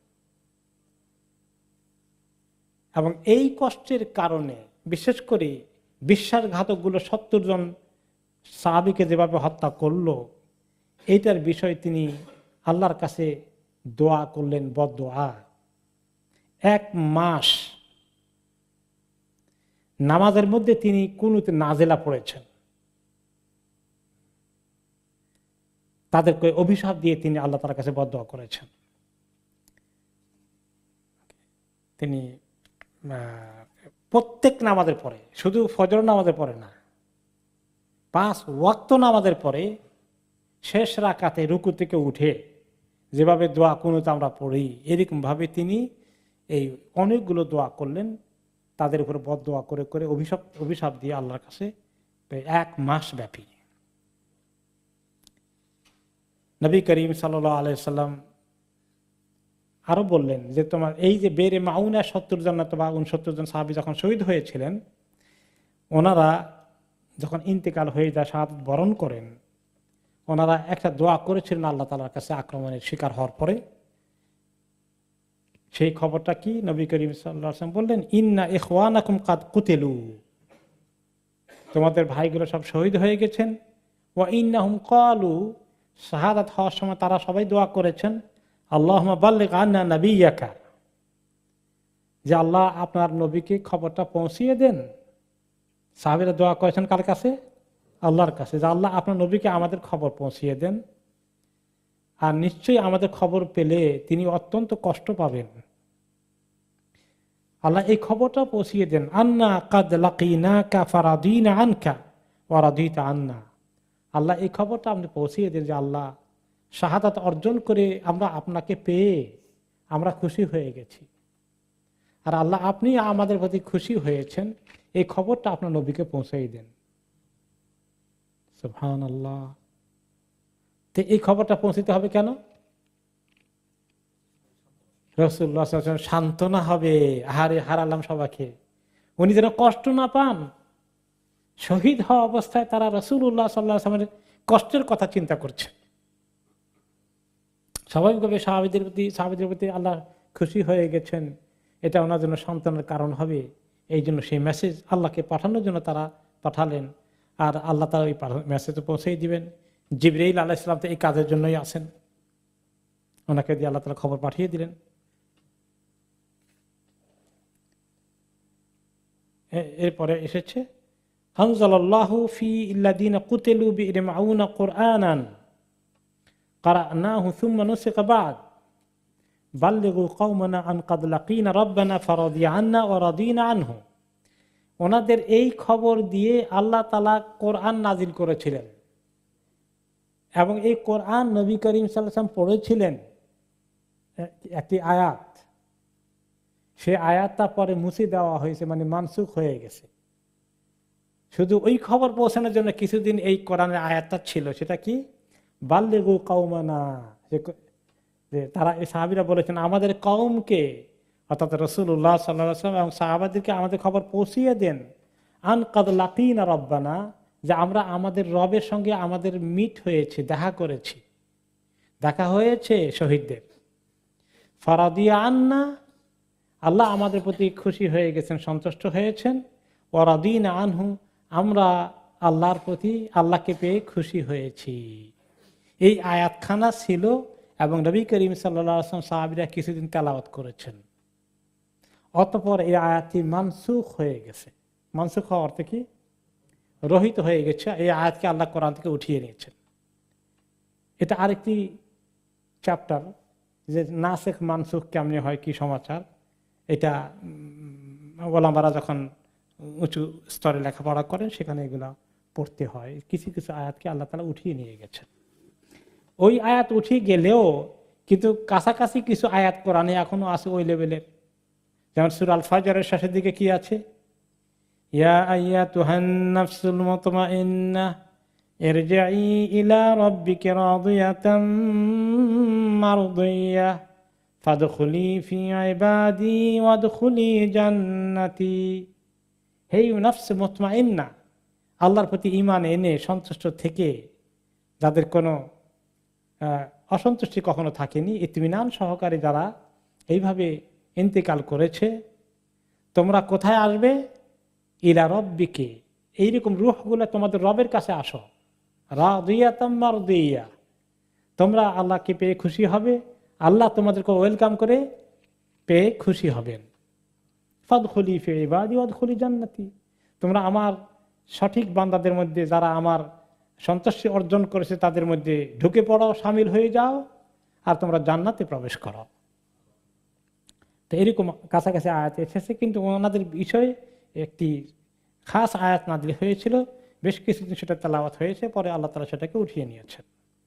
এবং এই কষ্টের কারণে বিশেষ করে বিশ্বাসঘাতকগুলো সত্তর জন সাহাবীকে যেভাবে হত্যা করলো, এইটার বিষয় তিনি আল্লাহর কাছে দোয়া করলেন, বদদোয়া। এক মাস নামাজের মধ্যে তিনি কুনুতে নাজেলা পড়েছেন, তাদেরকে অভিশাপ দিয়ে তিনি আল্লাহ তাআলার কাছে বদদোয়া করেছেন। তিনি প্রত্যেক নামাজের পরে, শুধু ফজর নামাজের পরে না, পাঁচ ওয়াক্ত নামাজের পরে শেষ রাকাতে রুকু থেকে উঠে যেভাবে দোয়া কুনুত আমরা পড়ি, এরকম ভাবে তিনি এই অনেকগুলো দোয়া করলেন, তাদের উপর বদদোয়া করে করে অভিশাপ অভিশাপ দিয়ে আল্লাহর কাছে এক মাস ব্যাপী। নবী করিম সাল্লাল্লাহু আলাইহি সাল্লাম আরো বললেন যে তোমার এই যে বেরে মাউনা সত্তর জন বা উনসত্তর জন সাহাবী যখন শহীদ হয়েছিলেন, ওনারা যখন ইন্তেকাল হয়ে যায়, শাহাদাত বরণ করেন, ওনারা একটা দোয়া করেছিলেন আল্লাহ তাআলার কাছে আক্রমণের শিকার হওয়ার পরে। সেই খবরটা কি? নবী করিম সাল্লাল্লাহু আলাইহি ওয়াসাল্লাম বললেন, ইন্না ইখওয়ানাকুম কাদ কুতিলু, তোমাদের ভাইগুলো সব শহীদ হয়ে গেছেন। ওয়া ইন্নাহুম ক্বালু, শাহাদাত হওয়ার সময় তারা সবাই দোয়া করেছেন, আল্লাহুম্মা বাল্লিগ আন্না নাবিয়্যাকা, যে আল্লাহ আপনার নবীকে খবরটা পৌঁছিয়ে দেন। সাহাবীরা দোয়া করেছেন কার কাছে? আল্লাহর কাছে, যে আল্লাহ আপনার নবীকে আমাদের খবর পৌঁছিয়ে দেন, আর নিশ্চয়ই আমাদের খবর পেলে তিনি অত্যন্ত কষ্ট পাবেন। আল্লাহ এই খবরটা পৌঁছিয়ে দেন, আন্না কাদ লাকিনাকা ফারাদিনা আনকা ওয়া রাদিতা আন্না। আল্লাহ এই খবরটা আপনি পৌঁছিয়ে দেন যে আল্লাহ শাহাদাত অর্জন করে আমরা আপনাকে পেয়ে আমরা খুশি হয়ে গেছি, আর আল্লাহ আপনি আমাদের প্রতি খুশি হয়েছেন, এই খবরটা আপনার নবীকে পৌঁছাই দেন। সুবহানাল্লাহ। তো এই খবরটা পৌঁছতে হবে কেন? রাসূলুল্লাহ সাল্লাল্লাহু আলাইহি ওয়াসাল্লাম সান্ত্বনা হবে, আহারে হারালাম সবাইকে, উনি যেন কষ্ট না পান। শহীদ হওয়া অবস্থায় তারা রাসূলুল্লাহ সাল্লাল্লাহু আলাইহি ওয়াসাল্লামের কষ্টের কথা চিন্তা করছে। স্বাভাবিকভাবে সাহাবীদের প্রতি সাহাবীদের প্রতি আল্লাহ খুশি হয়ে গেছেন, এটা ওনার জন্য সান্ত্বনার কারণ হবে। এই জন্য সেই মেসেজ আল্লাহকে পাঠানোর জন্য তারা পাঠালেন, আর আল্লাহ তারা ওই মেসেজ পৌঁছেই দিবেন। জিবরাইল আলাইহিস সালাম তো এই কাজের জন্যই আসেন, ওনাকে দিয়ে আল্লাহ তাআলা খবর পাঠিয়ে দিলেন। এরপরে এসেছে আনজালাল্লাহু ফি ইল্লাযিনা কুতিলু বিমাউনা কুরআনান কারানাহু সুম্মা নুসিখা বা'দ বাল্লিগু কওমানা আন কাদ লাকিনা রাব্বানা ফারাদিয়া আন্না ওয়া রাদিনা আনহু। ওনাদের এই খবর দিয়ে আল্লাহ তাআলা কোরআন নাজিল করেছিলেন, এবং এই কোরআন নবী করিম সাল্লাল্লাহু আলাইহি ওয়াসাল্লাম পড়েছিলেন একটি আয়াত। সে আয়াতটা পরে মুছে দেওয়া হয়েছে, মানে মানসুখ হয়ে গেছে। শুধু ওই খবর পৌঁছানোর জন্য কিছুদিন এই কোরআনের আয়াতটা ছিল, সেটা কি বাল্লিগু কওমানা, যে তারা এই সাহাবীরা বলেছেন আমাদের কওমকে, অর্থাৎ রাসূলুল্লাহ সাল্লাল্লাহু আলাইহি ওয়াসাল্লাম এবং সাহাবাদেরকে আমাদের খবর পৌঁছিয়ে দেন, আন কাদ লাকিনা রব্বানা, যে আমরা আমাদের রবের সঙ্গে আমাদের মিট হয়েছে, দেখা করেছি, দেখা হয়েছে শহীদদের। ফারাদিয়া আন্না, আল্লাহ আমাদের প্রতি খুশি হয়ে গেছেন, সন্তুষ্ট হয়েছেন। ওয়ারাদিনা আনহু, আমরা আল্লাহর প্রতি, আল্লাহকে পেয়ে খুশি হয়েছি। এই আয়াতখানা ছিল এবং নবী করিম সাল্লাল্লাহু আলাইহি ওয়াসাল্লাম সাহাবীরা কিছুদিন তেলাওয়াত করেছেন। অতঃপর এই আয়াতটি মানসুখ হয়ে গেছে। মানসুখ হওয়ার অর্থ কি? রহিত হয়ে গেছে। এই আয়াতকে আল্লাহ কোরআন থেকে উঠিয়ে নিয়েছেন। এটা আরেকটি চ্যাপ্টার, যে নাসেখ মানসুখ কেমনি হয়, কি সমাচার। এটা ওলামারা যখন উঁচু স্তরে লেখাপড়া করেন সেখানে এগুলা পড়তে হয়। কিছু কিছু আয়াতকে আল্লাহ তাআলা উঠিয়ে নিয়ে গেছেন। ওই আয়াত উঠিয়ে গেলেও কিন্তু কাছাকাছি কিছু আয়াত কোরআনে এখনো আছে ওই লেভেলের। যেমন সূরা আল ফাজরের শেষের দিকে কি আছে? ইয়া আইয়াতুহান নাফসুল মুতমাইন্নাহ ইরজিই ইলা রাব্বিকা রাদিয়াতাম মারদিয়াহ ফাদখুলি ফি ইবাদি ওয়াদখুলি জান্নাতি। হে নাফস মুতমাইন্না, আল্লাহর প্রতি ঈমান এনে সন্তুষ্ট থেকে, যাদের কোনো অসন্তুষ্টি কখনো থাকেনি, ইতমিনান সহকারে যারা এইভাবে ইন্তেকাল করেছে, তোমরা কোথায় আসবে? ইলা রব্বিকে, এইরকম রূহগুলো তোমাদের রবের কাছে আসো। রাদিয়াতাম মারদিয়া, তোমরা আল্লাহকে পেয়ে খুশি হবে, আল্লাহ তোমাদেরকে ওয়েলকাম করে পেয়ে খুশি হবেন। ফাদখুলি ফি ইবাদি ওয়াদখুলি জান্নাতি, তোমরা আমার সঠিক বান্দাদের মধ্যে, যারা আমার সন্তুষ্টি অর্জন করেছে তাদের মধ্যে ঢুকে পড়ো, শামিল হয়ে যাও, আর তোমরা জান্নাতে প্রবেশ করো। তো এরকম কাছাকাছি আয়াত এসেছে, কিন্তু ওনাদের বিষয়ে একটি খাস আয়াত নাযিল হয়েছিল, বেশ কিছুদিন সেটা তেলাওয়াত হয়েছে, পরে আল্লাহ তাআলা সেটাকে উঠিয়ে নিয়েছেন।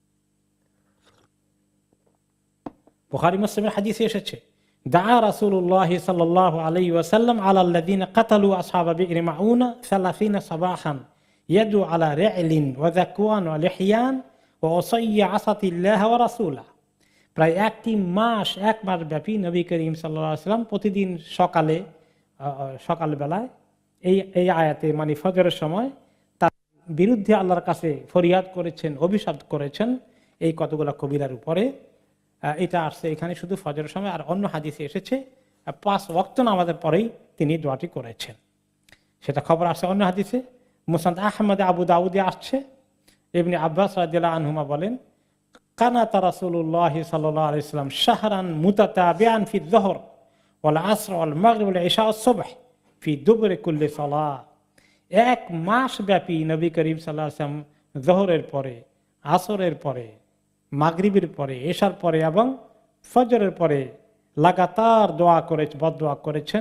বুখারী মুসলিমের হাদিসে এসেছে, দা রাসূলুল্লাহ সাল্লাল্লাহু আলাইহি ওয়াসাল্লাম আলাল্লাযিনা কাতালু আসহাবা বি'r মাউনা সালাসিনা সাবাহান ইয়াদু আলা রা'লিন ওয়া যাকওয়ান ওয়া লিহয়ান ওয়া উসাইয়া আসাতিল্লাহ ওয়া রাসূলা। প্রায় একটি মাস, এক মাস ব্যাপী নবী করিম সাল্লাল্লাহু আলাইহি ওয়াসাল্লাম প্রতিদিন সকালে সকালবেলায় এই এই আয়াতে, মানে ফজরের সময়, তার বিরুদ্ধে আল্লাহর কাছে ফরিয়াদ করেছেন, অভিশাপ করেছেন এই কতগুলো কবিরার উপরে। এটা আসছে এখানে শুধু ফজরের সময়, আর অন্য হাদিসে এসেছে পাঁচ ওয়াক্ত নামাজের পরেই তিনি দোয়াটি করেছেন। সেটা খবর আসছে অন্য হাদিসে। মুসনাদ আহমদ আবু দাউদে আসছে। ইবনে আব্বাস রাদিয়াল্লাহু আনহুমা বলেন, কানাতা রাসূলুল্লাহ সাল্লাল্লাহু আলাইহি ওয়াসাল্লাম শাহরান মুতাতাবিআন ফি যুহর ওয়াল আসর ওয়াল মাগরিব ওয়াল ইশা ওয়াস সুবহ ফি দুবুরি কুল্লি সালাহ। এক মাস ব্যাপী নবী করিম সাল্লাল্লাহু আলাইহি ওয়াসাল্লাম যুহরের পরে, আসরের পরে, মাগরিবের পরে, এশার পরে এবং ফজরের পরে লাগাতার দোয়া করে বদদোয়া করেছেন।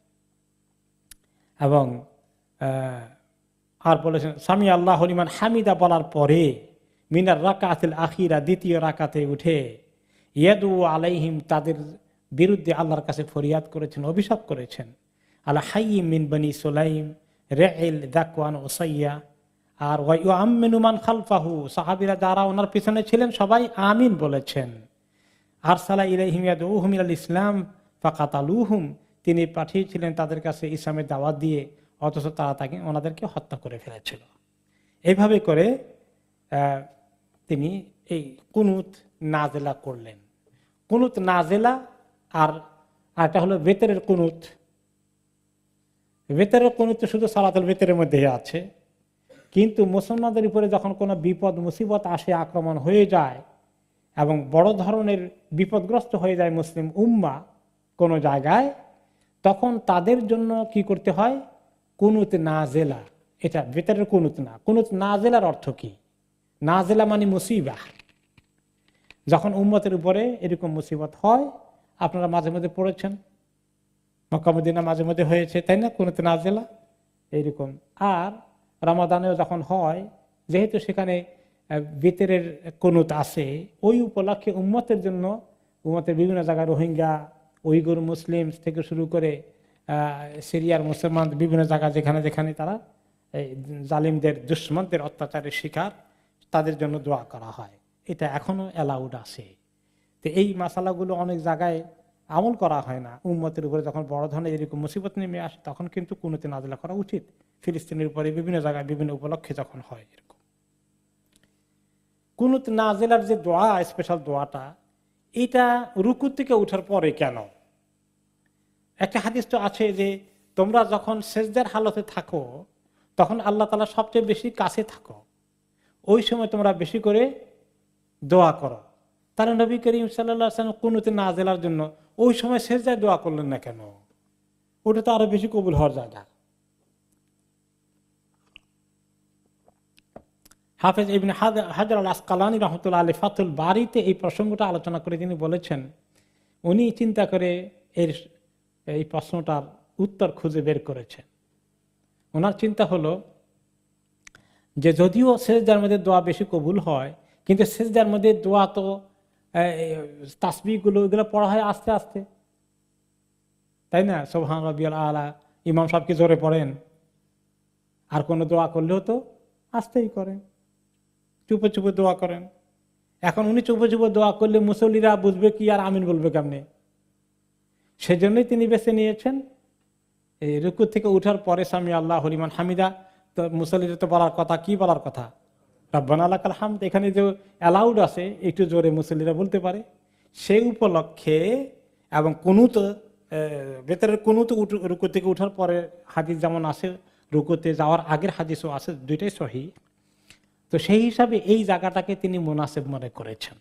এবং আর বলেছেন সামি আল্লাহু লিমান হামিদা বলার পরে মিনার রাকাতুল আখিরা, দ্বিতীয় রাকাতে উঠে ইয়াদু আলাইহিম, তাদের বিরুদ্ধে আল্লাহর কাছে ফরিয়াদ করেছেন, অভিশাপ করেছেন। আলা হাইয়িম মিন বনি সুলাইম রাইল যাকওয়ান উসাইয়া। আর ওয়াইউ আমিনু মান খালফাহু, সাহাবীরা যারা ওনার পিছনে ছিলেন সবাই আমিন বলেছেন। আরসালা ইলাইহিম ইয়াদউহুম ইলাল ইসলাম ফাকাতালুহুম, তিনি পাঠিয়েছিলেন তাদের কাছে ইসলামের দাওয়াত দিয়ে, অথচ তারা তাকে ওনাদেরকে হত্যা করে ফেলেছিল। এইভাবে করে তিনি এই কুনুত নাজেলা করলেন। কুনুত নাজেলা আর এটা হলো বেতরের কুনুত। বেতরের কুনুত শুধু সালাতুল বেতরের মধ্যে আছে, কিন্তু মুসলমানদের উপরে যখন কোনো বিপদ মুসিবত আসে, আক্রমণ হয়ে যায় এবং বড় ধরনের বিপদগ্রস্ত হয়ে যায় মুসলিম উম্মাহ কোনো জায়গায়, তখন তাদের জন্য কি করতে হয়? কুনুত নাজেলা। এটা বেতরের কুনুত না। কুনুত নাজেলার অর্থ কি? নাজেলা মানে মুসিবাহ। যখন উম্মতের উপরে এরকম মুসিবত হয়, আপনারা মাঝে মধ্যে পড়েছেন, মক্কা মদিনা মাঝে মধ্যে হয়েছে, তাই না? কুনুত নাজেলা এইরকম। আর রমাদানেও যখন হয়, যেহেতু সেখানে বেতরের কুনুত আছে, ওই উপলক্ষে উম্মতের জন্য, উম্মতের বিভিন্ন জায়গায় রোহিঙ্গা উইগুর মুসলিম থেকে শুরু করে সিরিয়ার মুসলমান বিভিন্ন জায়গা যেখানে যেখানে তারা এই জালিমদের দুশ্মনদের অত্যাচারের শিকার, তাদের জন্য দোয়া করা হয়। এটা এখনো অ্যালাউড আছে। তো এই মাসালাগুলো অনেক জায়গায় আমল করা হয় না। উম্মতের উপরে যখন বড় ধরনের এরকম মুসিবত নেমে আসে তখন কিন্তু কুনুতে নাজিলা করা উচিত। ফিলিস্তিনের উপরে বিভিন্ন জায়গায় বিভিন্ন উপলক্ষে যখন হয় এরকম কুনুত নাজিলার যে দোয়া, স্পেশাল দোয়াটা, এটা রুকু থেকে উঠার পরে কেন? একটা হাদিস তো আছে যে তোমরা যখন সেজদার হালতে থাকো তখন আল্লাহ তাআলা সবচেয়ে বেশি কাছে থাকো, ওই সময় তোমরা বেশি করে দোয়া করো। তারা নবী করিম সাল্লাল্লাহু আলাইহি ওয়াসাল্লাম কুনুতে নাজিলার জন্য ওই সময় সেজদায় দোয়া করলেন না কেন? ওটা তো আরো বেশি কবুল হওয়ার জায়গা। হাফেজ ইবনে হাজার আল আসকালানী রাহমাতুল্লাহ আলাইহি ফাতুল বারীতে এই প্রসঙ্গটা আলোচনা করে তিনি বলেছেন, উনি চিন্তা করে এর এই প্রশ্নটার উত্তর খুঁজে বের করেছেন। ওনার চিন্তা হলো যে যদিও সেজদার মধ্যে দোয়া বেশি কবুল হয়, কিন্তু সেজদার মধ্যে দোয়া তো তাসবিহগুলো এগুলো পড়া হয় আস্তে আস্তে, তাই না? সুবহান রাব্বিয়াল আলা ইমাম সাহেব কি জোরে পড়েন? আর কোনো দোয়া করলেও তো আস্তেই করেন, চুপে চুপে দোয়া করেন। এখন উনি চুপে চুপে দোয়া করলে মুসল্লিরা বুঝবে কি আর আমিন বলবে কেমনে? সেজন্যই তিনি বেছে নিয়েছেন এই রুকু থেকে উঠার পরে সামি আল্লাহু লিমান হামিদা। তো মুসল্লিরা তো বলার কথা, কি বলার কথা? রব্বানা লাকাল হামদ। এখানে যে অ্যালাউড আছে একটু জোরে মুসল্লিরা বলতে পারে, সেই উপলক্ষে এবং কুনুত ভেতরের কুনুত রুকু থেকে উঠার পরে হাদিস যেমন আছে, রুকুতে যাওয়ার আগের হাদিসও আছে, দুইটাই সহিহ। তো সেই হিসাবে এই জায়গাটাকে তিনি মুনাসিব মনে করেছেন।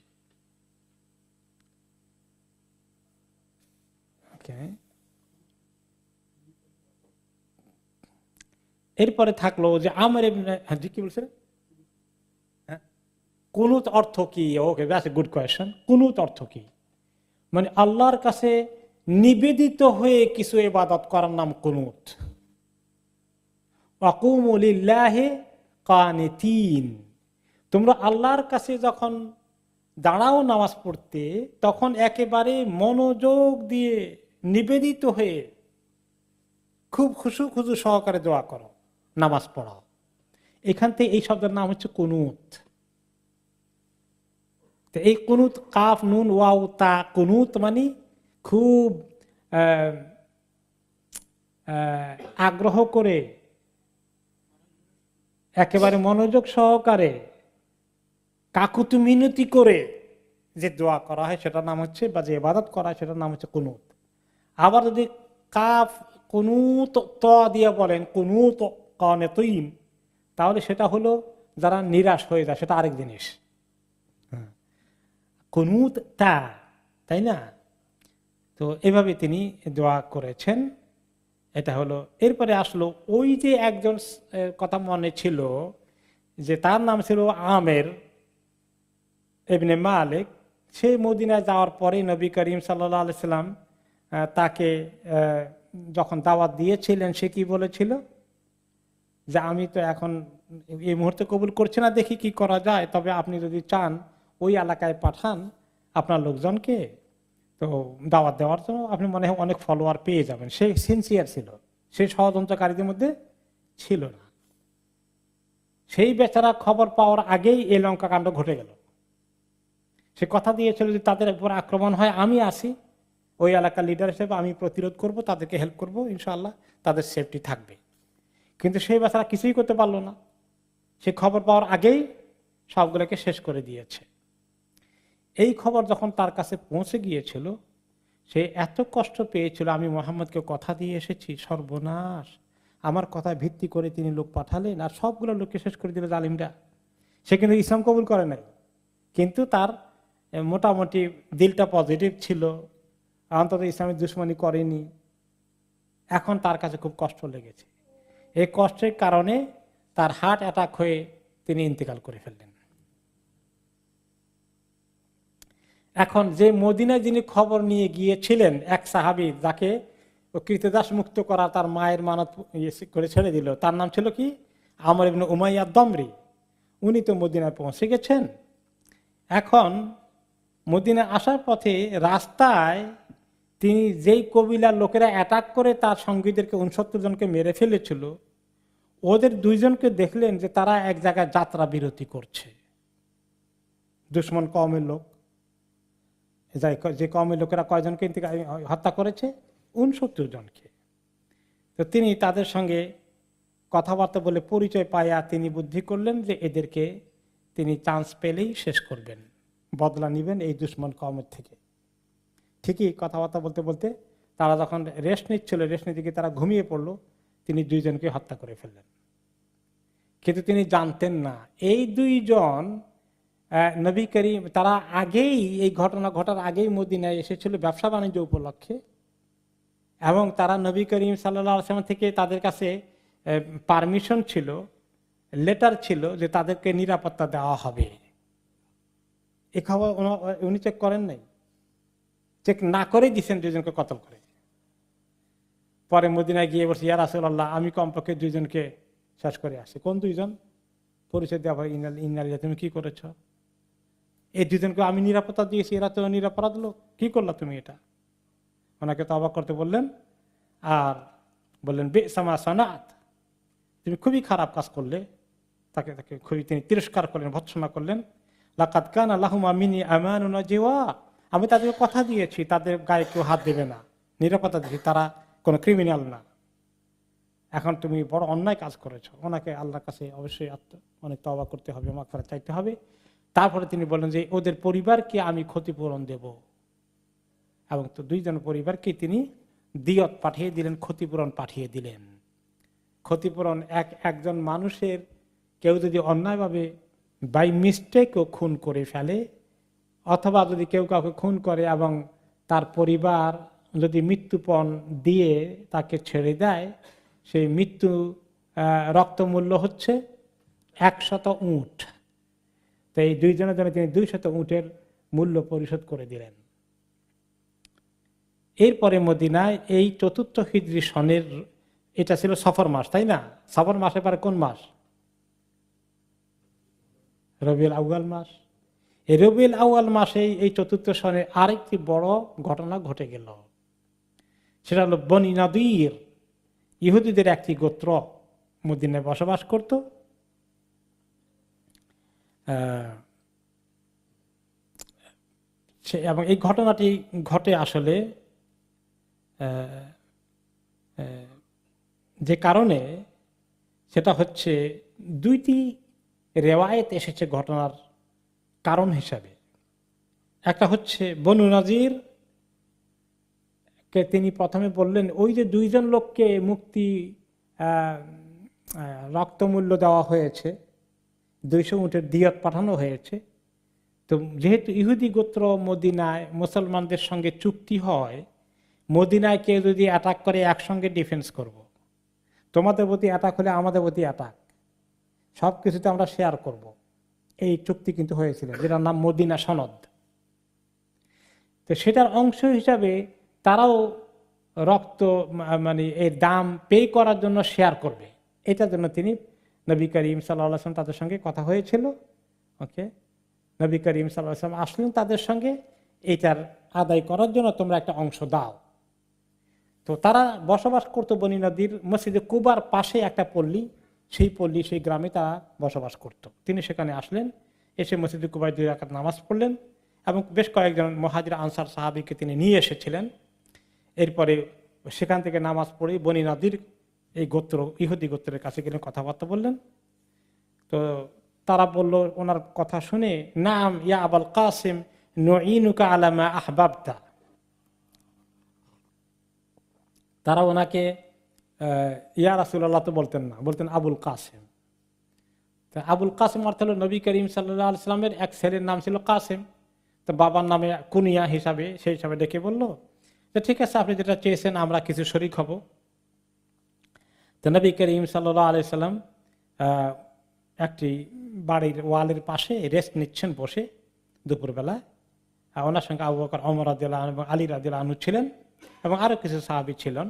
এরপরে থাকলো যে আমার কি বলছে কুনুত অর্থ কি? Okay, that's a good question. কুনুত অর্থ কি? মানে আল্লাহর কাছে নিবেদিত হয়ে কিছু ইবাদত করার নাম কুনুত। ওয়াকুমু লিল্লাহি কানিতিন। তোমরা আল্লাহর কাছে যখন দাঁড়াও নামাজ পড়তে, তখন একেবারে মনোযোগ দিয়ে নিবেদিত হয়ে খুব খুশু খুশু সহকারে দোয়া করো, নামাজ পড়াও। এখান থেকে এই শব্দের নাম হচ্ছে কুনুত। তো এই কুনুত, কাফ নুন ওয়াও তা, কুনুত মানে খুব আগ্রহ করে একেবারে মনোযোগ সহকারে কাকুতি মিনতি করে যে দোয়া করা হয় সেটার নাম হচ্ছে, বা যে ইবাদত করা হয় সেটার নাম হচ্ছে কুনুত। আবার যদি কাফ কুনুত ত দিয়ে বলেন কুনুত কানিতিন, তাহলে সেটা হলো যারা নিরাশ হয়ে যায়, সেটা আরেক জিনিস। কুনুত তা, তাই না? তো এভাবে তিনি দোয়া করেছেন। এটা হলো। এরপরে আসলো ওই যে একজন কথা মনে ছিল যে তার নাম ছিল আমের ইবনে মালিক। সে মদিনায় যাওয়ার পরে নবী করিম সাল্লাল্লাহু আলাইহি সাল্লাম তাকে যখন দাওয়াত দিয়েছিলেন, সে কি বলেছিল যে আমি তো এখন এই মুহূর্তে কবুল করছি না, দেখি কি করা যায়, তবে আপনি যদি চান ওই এলাকায় পাঠান আপনার লোকজনকে, তো দাওয়াত দেওয়ার জন্য আপনি মনে হয় অনেক ফলোয়ার পেয়ে যাবেন। সে সিনসিয়ার ছিল, সে ষড়যন্ত্রকারীদের মধ্যে ছিল না। সেই বেচারা খবর পাওয়ার আগেই এই লঙ্কা কাণ্ড ঘটে গেল। সে কথা দিয়েছিল যে তাদের উপর আক্রমণ হয় আমি আসি, ওই এলাকার লিডার হিসেবে আমি প্রতিরোধ করব, তাদেরকে হেল্প করব, ইনশাআল্লাহ তাদের সেফটি থাকবে। কিন্তু সেই বেচারা কিছুই করতে পারলো না। সে খবর পাওয়ার আগেই সবগুলোকে শেষ করে দিয়েছে। এই খবর যখন তার কাছে পৌঁছে গিয়েছিল, সে এত কষ্ট পেয়েছিল, আমি মুহাম্মদকে কথা দিয়ে এসেছি, সর্বনাশ, আমার কথা ভিত্তি করে তিনি লোক পাঠালেন আর সবগুলো লোককে শেষ করে দিল জালিমরা। সে কিন্তু ইসলাম কবুল করে নাই, কিন্তু তার মোটামুটি দিলটা পজিটিভ ছিল, অন্তত ইসলামের দুশ্মনী করেনি। এখন তার কাছে খুব কষ্ট লেগেছে। এই কষ্টের কারণে তার হার্ট অ্যাটাক হয়ে তিনি ইন্তেকাল করে ফেললেন। এখন যে মদিনায় যিনি খবর নিয়ে গিয়েছিলেন, এক সাহাবী যাকে কৃতদাস মুক্ত করা তার মায়ের মানত করে ছেড়ে দিল, তার নাম ছিল কি? আমর ইবনে উমাইয়া দমরি। উনি তো মদিনায় পৌঁছে গেছেন। এখন মদিনায় আসার পথে রাস্তায় তিনি যেই কবিলার লোকেরা অ্যাটাক করে তার সঙ্গীদেরকে উনসত্তর জনকে মেরে ফেলেছিল, ওদের দুইজনকে দেখলেন যে তারা এক জায়গায় যাত্রা বিরতি করছে। দুশ্মন কওমের লোক, যে কওমের লোকেরা কয়জনকে হত্যা করেছে, উনসত্তর জনকে। তো তিনি তাদের সঙ্গে কথাবার্তা বলে পরিচয় পাইয়া তিনি বুদ্ধি করলেন যে এদেরকে তিনি চান্স পেলেই শেষ করবেন, বদলা নিবেন এই দুশ্মন কওমের থেকে। ঠিকই কথাবার্তা বলতে বলতে তারা যখন রেস্ট নিচ্ছিল, রেস্ট নিতে গিয়ে তারা ঘুমিয়ে পড়লো, তিনি দুইজনকে হত্যা করে ফেললেন। কিন্তু তিনি জানতেন না এই দুইজন নবী করিম, তারা আগেই এই ঘটনা ঘটার আগেই মদিনায় এসেছিল ব্যবসা বাণিজ্য উপলক্ষে, এবং তারা নবী করিম সাল্লাল্লাহু আলাইহি ওয়াসাল্লাম থেকে তাদের কাছে পারমিশন ছিল, লেটার ছিল যে তাদেরকে নিরাপত্তা দেওয়া হবে। এ খবর উনি চেক করেন নাই, চেক না করেই দিচ্ছেন দুইজনকে কতল করে। পরে মদিনায় গিয়ে বলছে, ইয়া রাসূলুল্লাহ, আমি কমপক্ষে দুইজনকে শেষ করে আসি। কোন দুইজন? পরিচয় দেওয়া, ইন্নালিল্লাহ, তুমি কি করেছ? এই দুজনকে আমি নিরাপত্তা দিয়েছি, এরা তো নিরাপরাধ লোক, কি করলা তুমি এটা? ওনাকে তওবা করতে বললেন, আর বললেন বি'সামা সানাত, তুমি খুবই খারাপ কাজ করলে। তাকে তাকে খুবই তিনি তিরস্কার করলেন, ভৎসনা করলেন। লাকাদ কানা লাহুম মিনি আমানুন জিওয়া, আমি তাদেরকে কথা দিয়েছি তাদের গায়ে কেউ হাত দেবে না, নিরাপত্তা দিয়েছি, তারা কোনো ক্রিমিনাল না। এখন তুমি বড় অন্যায় কাজ করেছো। ওনাকে আল্লাহর কাছে অবশ্যই আত্ম অনেক তওবা করতে হবে, মাগফিরাত চাইতে হবে। তারপরে তিনি বললেন যে ওদের পরিবারকে আমি ক্ষতিপূরণ দেব, এবং তো দুইজন পরিবারকে তিনি দিয়ত পাঠিয়ে দিলেন, ক্ষতিপূরণ পাঠিয়ে দিলেন। ক্ষতিপূরণ এক একজন মানুষের কেউ যদি অন্যায়ভাবে বাই মিস্টেকও খুন করে ফেলে, অথবা যদি কেউ কাউকে খুন করে এবং তার পরিবার যদি মৃত্যুপণ দিয়ে তাকে ছেড়ে দেয়, সেই মৃত্যু রক্তমূল্য হচ্ছে একশত উট। তো এই দুইজনের জন্য তিনি দুইশত উটের মূল্য পরিশোধ করে দিলেন। এরপরে মদিনায় এই চতুর্থ হিজরি সনের, এটা ছিল সফর মাস, তাই না? সফর মাসে পরে কোন মাস? রবিউল আউয়াল মাস। এই রবিউল আউয়াল মাসে এই চতুর্থ সনে আরেকটি বড় ঘটনা ঘটে গেল। সেটা হলো বনি নাদির, ইহুদিদের একটি গোত্র মদিনায় বসবাস করত। এবং এই ঘটনাটি ঘটে আসলে যে কারণে, সেটা হচ্ছে দুইটি রেওয়ায়েত এসেছে ঘটনার কারণ হিসাবে। একটা হচ্ছে বনু নাজির কে তিনি প্রথমে বললেন, ওই যে দুইজন লোককে মুক্তি রক্তমূল্য দেওয়া হয়েছে, দুইশো উটের দিয়ত পাঠানো হয়েছে, তো যেহেতু ইহুদি গোত্র মদিনায় মুসলমানদের সঙ্গে চুক্তি হয়, মদিনায় কেউ যদি অ্যাটাক করে একসঙ্গে ডিফেন্স করব, তোমাদের প্রতি অ্যাটাক হলে আমাদের প্রতি অ্যাটাক, সব কিছুতে আমরা শেয়ার করব, এই চুক্তি কিন্তু হয়েছিল, যেটার নাম মদিনা সনদ। তো সেটার অংশ হিসাবে তারাও রক্ত মানে এর দাম পে করার জন্য শেয়ার করবে, এটার জন্য তিনি নবী করিম সাল্লাল্লাহু আলাইহি ওয়াসাল্লাম তাদের সঙ্গে কথা হয়েছিল। ওকে, নবী করিম সাল্লাল্লাহু আলাইহি ওয়াসাল্লাম আসলেন তাদের সঙ্গে, এইটার আদায় করার জন্য তোমরা একটা অংশ দাও। তো তারা বসবাস করতো বনি নদীর মসজিদে কুবার পাশে একটা পল্লী, সেই পল্লী সেই গ্রামে তারা বসবাস করত। তিনি সেখানে আসলেন, এসে মসজিদে কুবায় দুই রাকাত নামাজ পড়লেন, এবং বেশ কয়েকজন মুহাজির আনসার সাহাবীকে তিনি নিয়ে এসেছিলেন। এরপরে সেখান থেকে নামাজ পড়ে বনি নদীর এই গোত্র, ইহুদি গোত্রের কাছে গেলে কথাবার্তা বললেন। তো তারা বলল, ওনার কথা শুনে, নাম ইয়া আবুল কাসিম নুঈনুকা আলা মা আহবাবতা। তারা ওনাকে ইয়া রাসূলুল্লাহ তো বলতেন না, বলতেন আবুল কাসিম। তো আবুল কাসিম অর্থ হলো নবী করিম সাল্লাল্লাহু আলাইহি ওয়াসাল্লামের এক ছেলের নাম ছিল কাসিম, তো বাবার নামে কুনিয়া হিসাবে সেই হিসাবে ডেকে বলল যে ঠিক আছে, আপনি যেটা চেয়েছেন আমরা কিছু শরীক হব। তো নবী করিম সাল্লাল্লাহু আলাইহি ওয়াসাল্লাম একটি বাড়ির ওয়ালের পাশে রেস্ট নিচ্ছেন বসে দুপুরবেলা, ওনার সঙ্গে আবু বকর, ওমর রাদিয়াল্লাহু আনহু এবং আলী রাদিয়াল্লাহু আনহু ছিলেন, এবং আরো কিছু সাহাবী ছিলেন।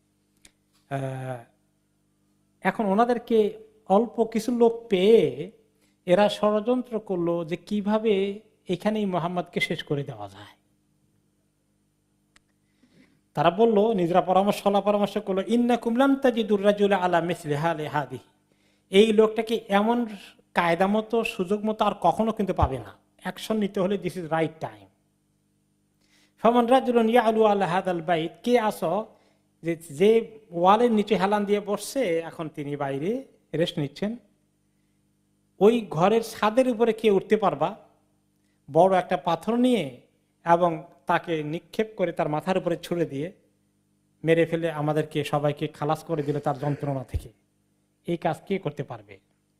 এখন ওনাদেরকে অল্প কিছু লোক পেয়ে এরা ষড়যন্ত্র করলো যে কিভাবে এখানেই মুহাম্মদকে শেষ করে দেওয়া যায়। তারা বলল, নিজেরা পরামর্শ পরামর্শ করলো, ইন্নাকুম লাম তাজিদুর রাজুলা আলা মিসলি হালি হাদিহি, এই লোকটাকে এমন কায়দা মতো সুযোগ মতো আর কখনো কিন্তু পাবে না, অ্যাকশন নিতে হলে দিস ইজ রাইট টাইম। ফামান রাজুলুন ইয়ালু আলা হাদাল বাইত, কে আসো যে যে ওয়ালের নিচে হেলান দিয়ে বসছে, এখন তিনি বাইরে রেস্ট নিচ্ছেন, ওই ঘরের ছাদের উপরে কে উঠতে পারবা বড় একটা পাথর নিয়ে এবং তাকে নিক্ষেপ করে তার মাথার উপরে ছুড়ে দিয়ে মেরে ফেলে আমাদেরকে সবাইকে খালাস করে দিল তার যন্ত্রণা থেকে, এই কাজ কে করতে পারবে?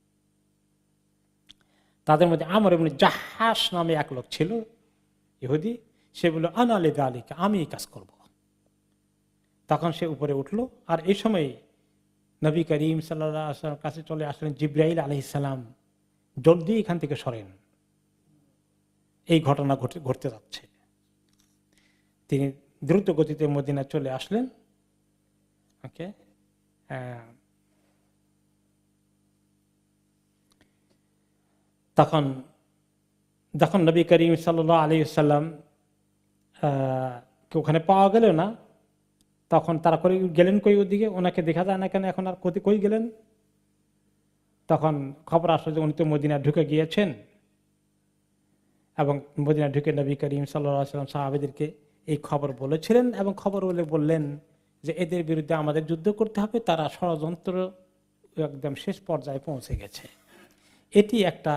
তাদের মধ্যে আমর ইবনে জাহাস নামে এক লোক ছিল ইহুদি, সে বলল আনা লিযালিকা, আমি এই কাজ করব। তখন সে উপরে উঠলো, আর এই সময় নবী করিম সাল্লাল্লাহু আলাইহি ওয়াসাল্লামের কাছে চলে আসলেন জিবরাইল আলাইহিস সালাম, জলদি এখান থেকে সরেন, এই ঘটনা ঘটে ঘটতে যাচ্ছে। তিনি দ্রুত গতিতে মদিনা চলে আসলেন। ওকে, তখন যখন নবী করিম সাল্লাল্লাহু আলাইহি ওয়াসাল্লাম ওখানে পাওয়া গেল না, তখন তারা করে গেলেন কই ওদিকে, ওনাকে দেখা যায় না কেন, এখন আর কোথায় কই গেলেন? তখন খবর আসলো যে উনি তো মদিনা ঢুকে গিয়েছেন, এবং মদিনা ঢুকে নবী করিম সাল্লাল্লাহু আলাইহি ওয়াসাল্লাম সাহাবীদেরকে এই খবর বলেছিলেন, এবং খবর বলে বললেন যে এদের বিরুদ্ধে আমাদের যুদ্ধ করতে হবে, তারা ষড়যন্ত্র একদম শেষ পর্যায়ে পৌঁছে গেছে। এটি একটা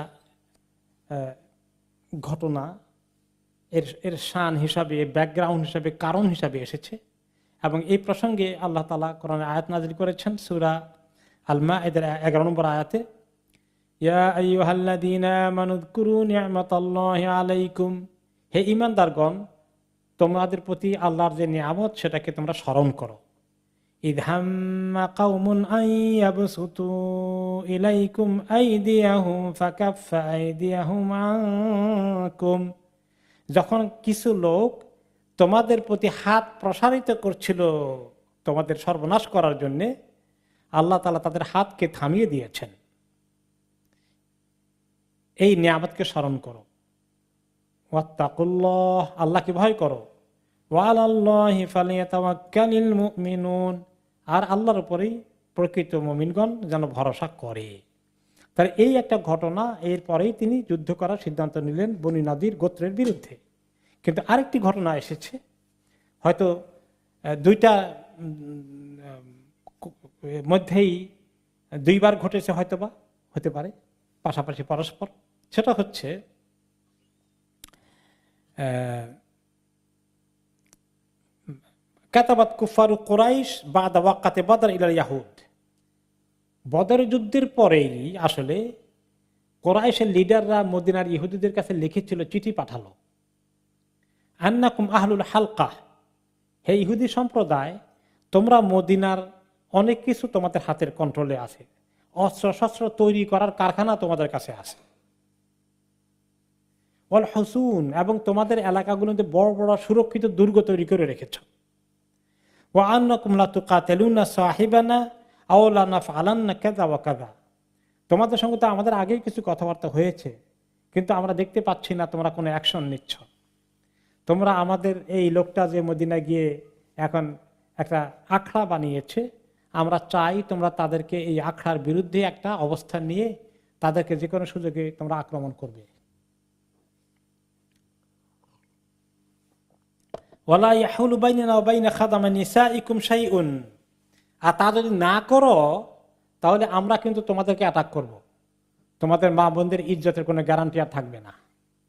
ঘটনা, এর এর শান হিসাবে, ব্যাকগ্রাউন্ড হিসাবে, কারণ হিসাবে এসেছে। এবং এই প্রসঙ্গে আল্লাহ তাআলা কোরআনে আয়াত নাযিল করেছেন সূরা আল মাঈদার এগারো নম্বর আয়াতে, ইয়া আইয়ুহাল্লাযীনা আমানু যকুরু নি'মাতাল্লাহি আলাইকুম, হে ঈমানদারগণ, তোমাদের প্রতি আল্লাহর যে নিয়ামত সেটাকে তোমরা স্মরণ করো। ইয হাম্মা কওমুন আন ইয়াবসুতু ইলাইকুম আইদিয়াহুম ফাকাফফা আইদিয়াহুম আনকুম, যখন কিছু লোক তোমাদের প্রতি হাত প্রসারিত করছিল তোমাদের সর্বনাশ করার জন্য, আল্লাহ তাআলা তাদের হাতকে থামিয়ে দিয়েছেন। এই নিয়ামতকে স্মরণ করো। ওয়াত্তাকুল্লাহ, আল্লাহকে ভয় করো। ওয়ালাল্লাহি ফালিয়াতাওয়াক্কালিল মুমিনুন, আর আল্লাহর উপরেই প্রকৃত মুমিনগণ যেন ভরসা করে। তাহলে এই একটা ঘটনা, এরপরেই তিনি যুদ্ধ করার সিদ্ধান্ত নিলেন বনী নদীর গোত্রের বিরুদ্ধে। কিন্তু আরেকটি ঘটনা এসেছে, হয়তো দুইটা মধ্যেই দুইবার ঘটেছে, হয়তোবা হতে পারে পাশাপাশি পরস্পর। সেটা হচ্ছে কাতাবাত কুফারু কুরাইশ বাদা ওয়াক্কাতে বদর ইলাল ইয়াহুদ, বদর যুদ্ধের পরেই আসলে কুরাইশের লিডাররা মদিনার ইহুদিদের কাছে লিখেছিল, চিঠি পাঠালো, আন্নাকুম আহলুল হালকা, হে ইহুদি সম্প্রদায়, তোমরা মদিনার অনেক কিছু তোমাদের হাতের কন্ট্রোলে আছে, অস্ত্র শস্ত্র তৈরি করার কারখানা তোমাদের কাছে আছে, ওয়াল হুসুন, এবং তোমাদের এলাকাগুলোতে বড় বড় সুরক্ষিত দুর্গ তৈরি করে রেখেছ, ওয়া আন্নাকুম লা তুকাতিলুনা সাহিবানা আও লা নাফআলান্না কাযা ওয়া কাযা, তোমাদের সঙ্গে তো আমাদের আগেই কিছু কথাবার্তা হয়েছে, কিন্তু আমরা দেখতে পাচ্ছি না তোমরা কোনো অ্যাকশন নিচ্ছ। তোমরা আমাদের এই লোকটা যে মদিনা গিয়ে এখন একটা আখড়া বানিয়েছে, আমরা চাই তোমরা তাদেরকে এই আখড়ার বিরুদ্ধে একটা অবস্থান নিয়ে তাদেরকে যে কোনো সুযোগে তোমরা আক্রমণ করবে। ওয়ালা ইয়াহুলু বাইনানা ওয়া বাইনা খাদামি নিসাইকুম শাইউন, আর তা যদি না করো তাহলে আমরা কিন্তু তোমাদেরকে অ্যাটাক করব, তোমাদের মা বোনদের ইজ্জতের কোনো গ্যারান্টি আর থাকবে না।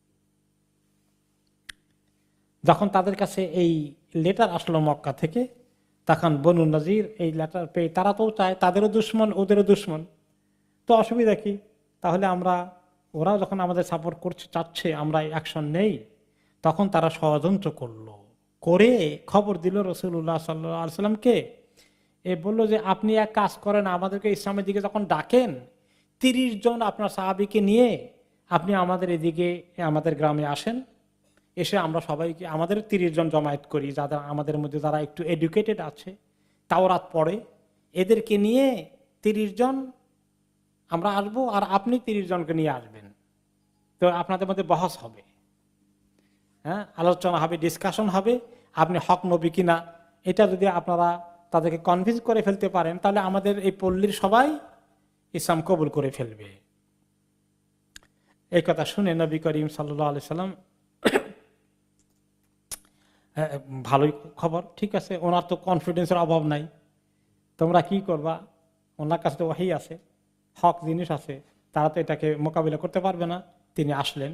যখন তাদের কাছে এই লেটার আসলো মক্কা থেকে, তখন বনু নজির এই লেটার পেয়ে তারা তো চায়, তাদেরও দুশ্মন ওদেরও দুশ্মন, তো অসুবিধা কি, তাহলে আমরা, ওরা যখন আমাদের সাপোর্ট করছে চাচ্ছে আমরা অ্যাকশন নেই, তখন তারা ষড়যন্ত্র করলো, করে খবর দিল রাসূলুল্লাহ সাল্লাল্লাহু আলাইহি সাল্লামকে। এ বললো যে আপনি এক কাজ করেন, আমাদেরকে ইসলামের দিকে যখন ডাকেন, তিরিশ জন আপনার সাহাবীকে নিয়ে আপনি আমাদের এদিকে আমাদের গ্রামে আসেন, এসে আমরা সবাইকে আমাদের তিরিশ জন জমায়েত করি, যারা আমাদের মধ্যে যারা একটু এডুকেটেড আছে, তাওরাত পড়ে, এদেরকে নিয়ে তিরিশ জন আমরা আসবো, আর আপনি তিরিশ জনকে নিয়ে আসবেন, তো আপনাদের মধ্যে বহস হবে, হ্যাঁ, আলোচনা হবে, ডিসকাশন হবে, আপনি হক নবী কিনা এটা যদি আপনারা তাদেরকে কনভিন্স করে ফেলতে পারেন, তাহলে আমাদের এই পল্লীর সবাই ইসলাম কবুল করে ফেলবে। এই কথা শুনে নবী করিম সাল্লাল্লাহু আলাইহি সাল্লাম, ভালোই খবর, ঠিক আছে, ওনার তো কনফিডেন্সের অভাব নাই, তোমরা কি করবা, ওনার কাছে তো ওয়াহী আছে, হক জিনিস আছে, তারা তো এটাকে মোকাবিলা করতে পারবে না। তিনি আসলেন,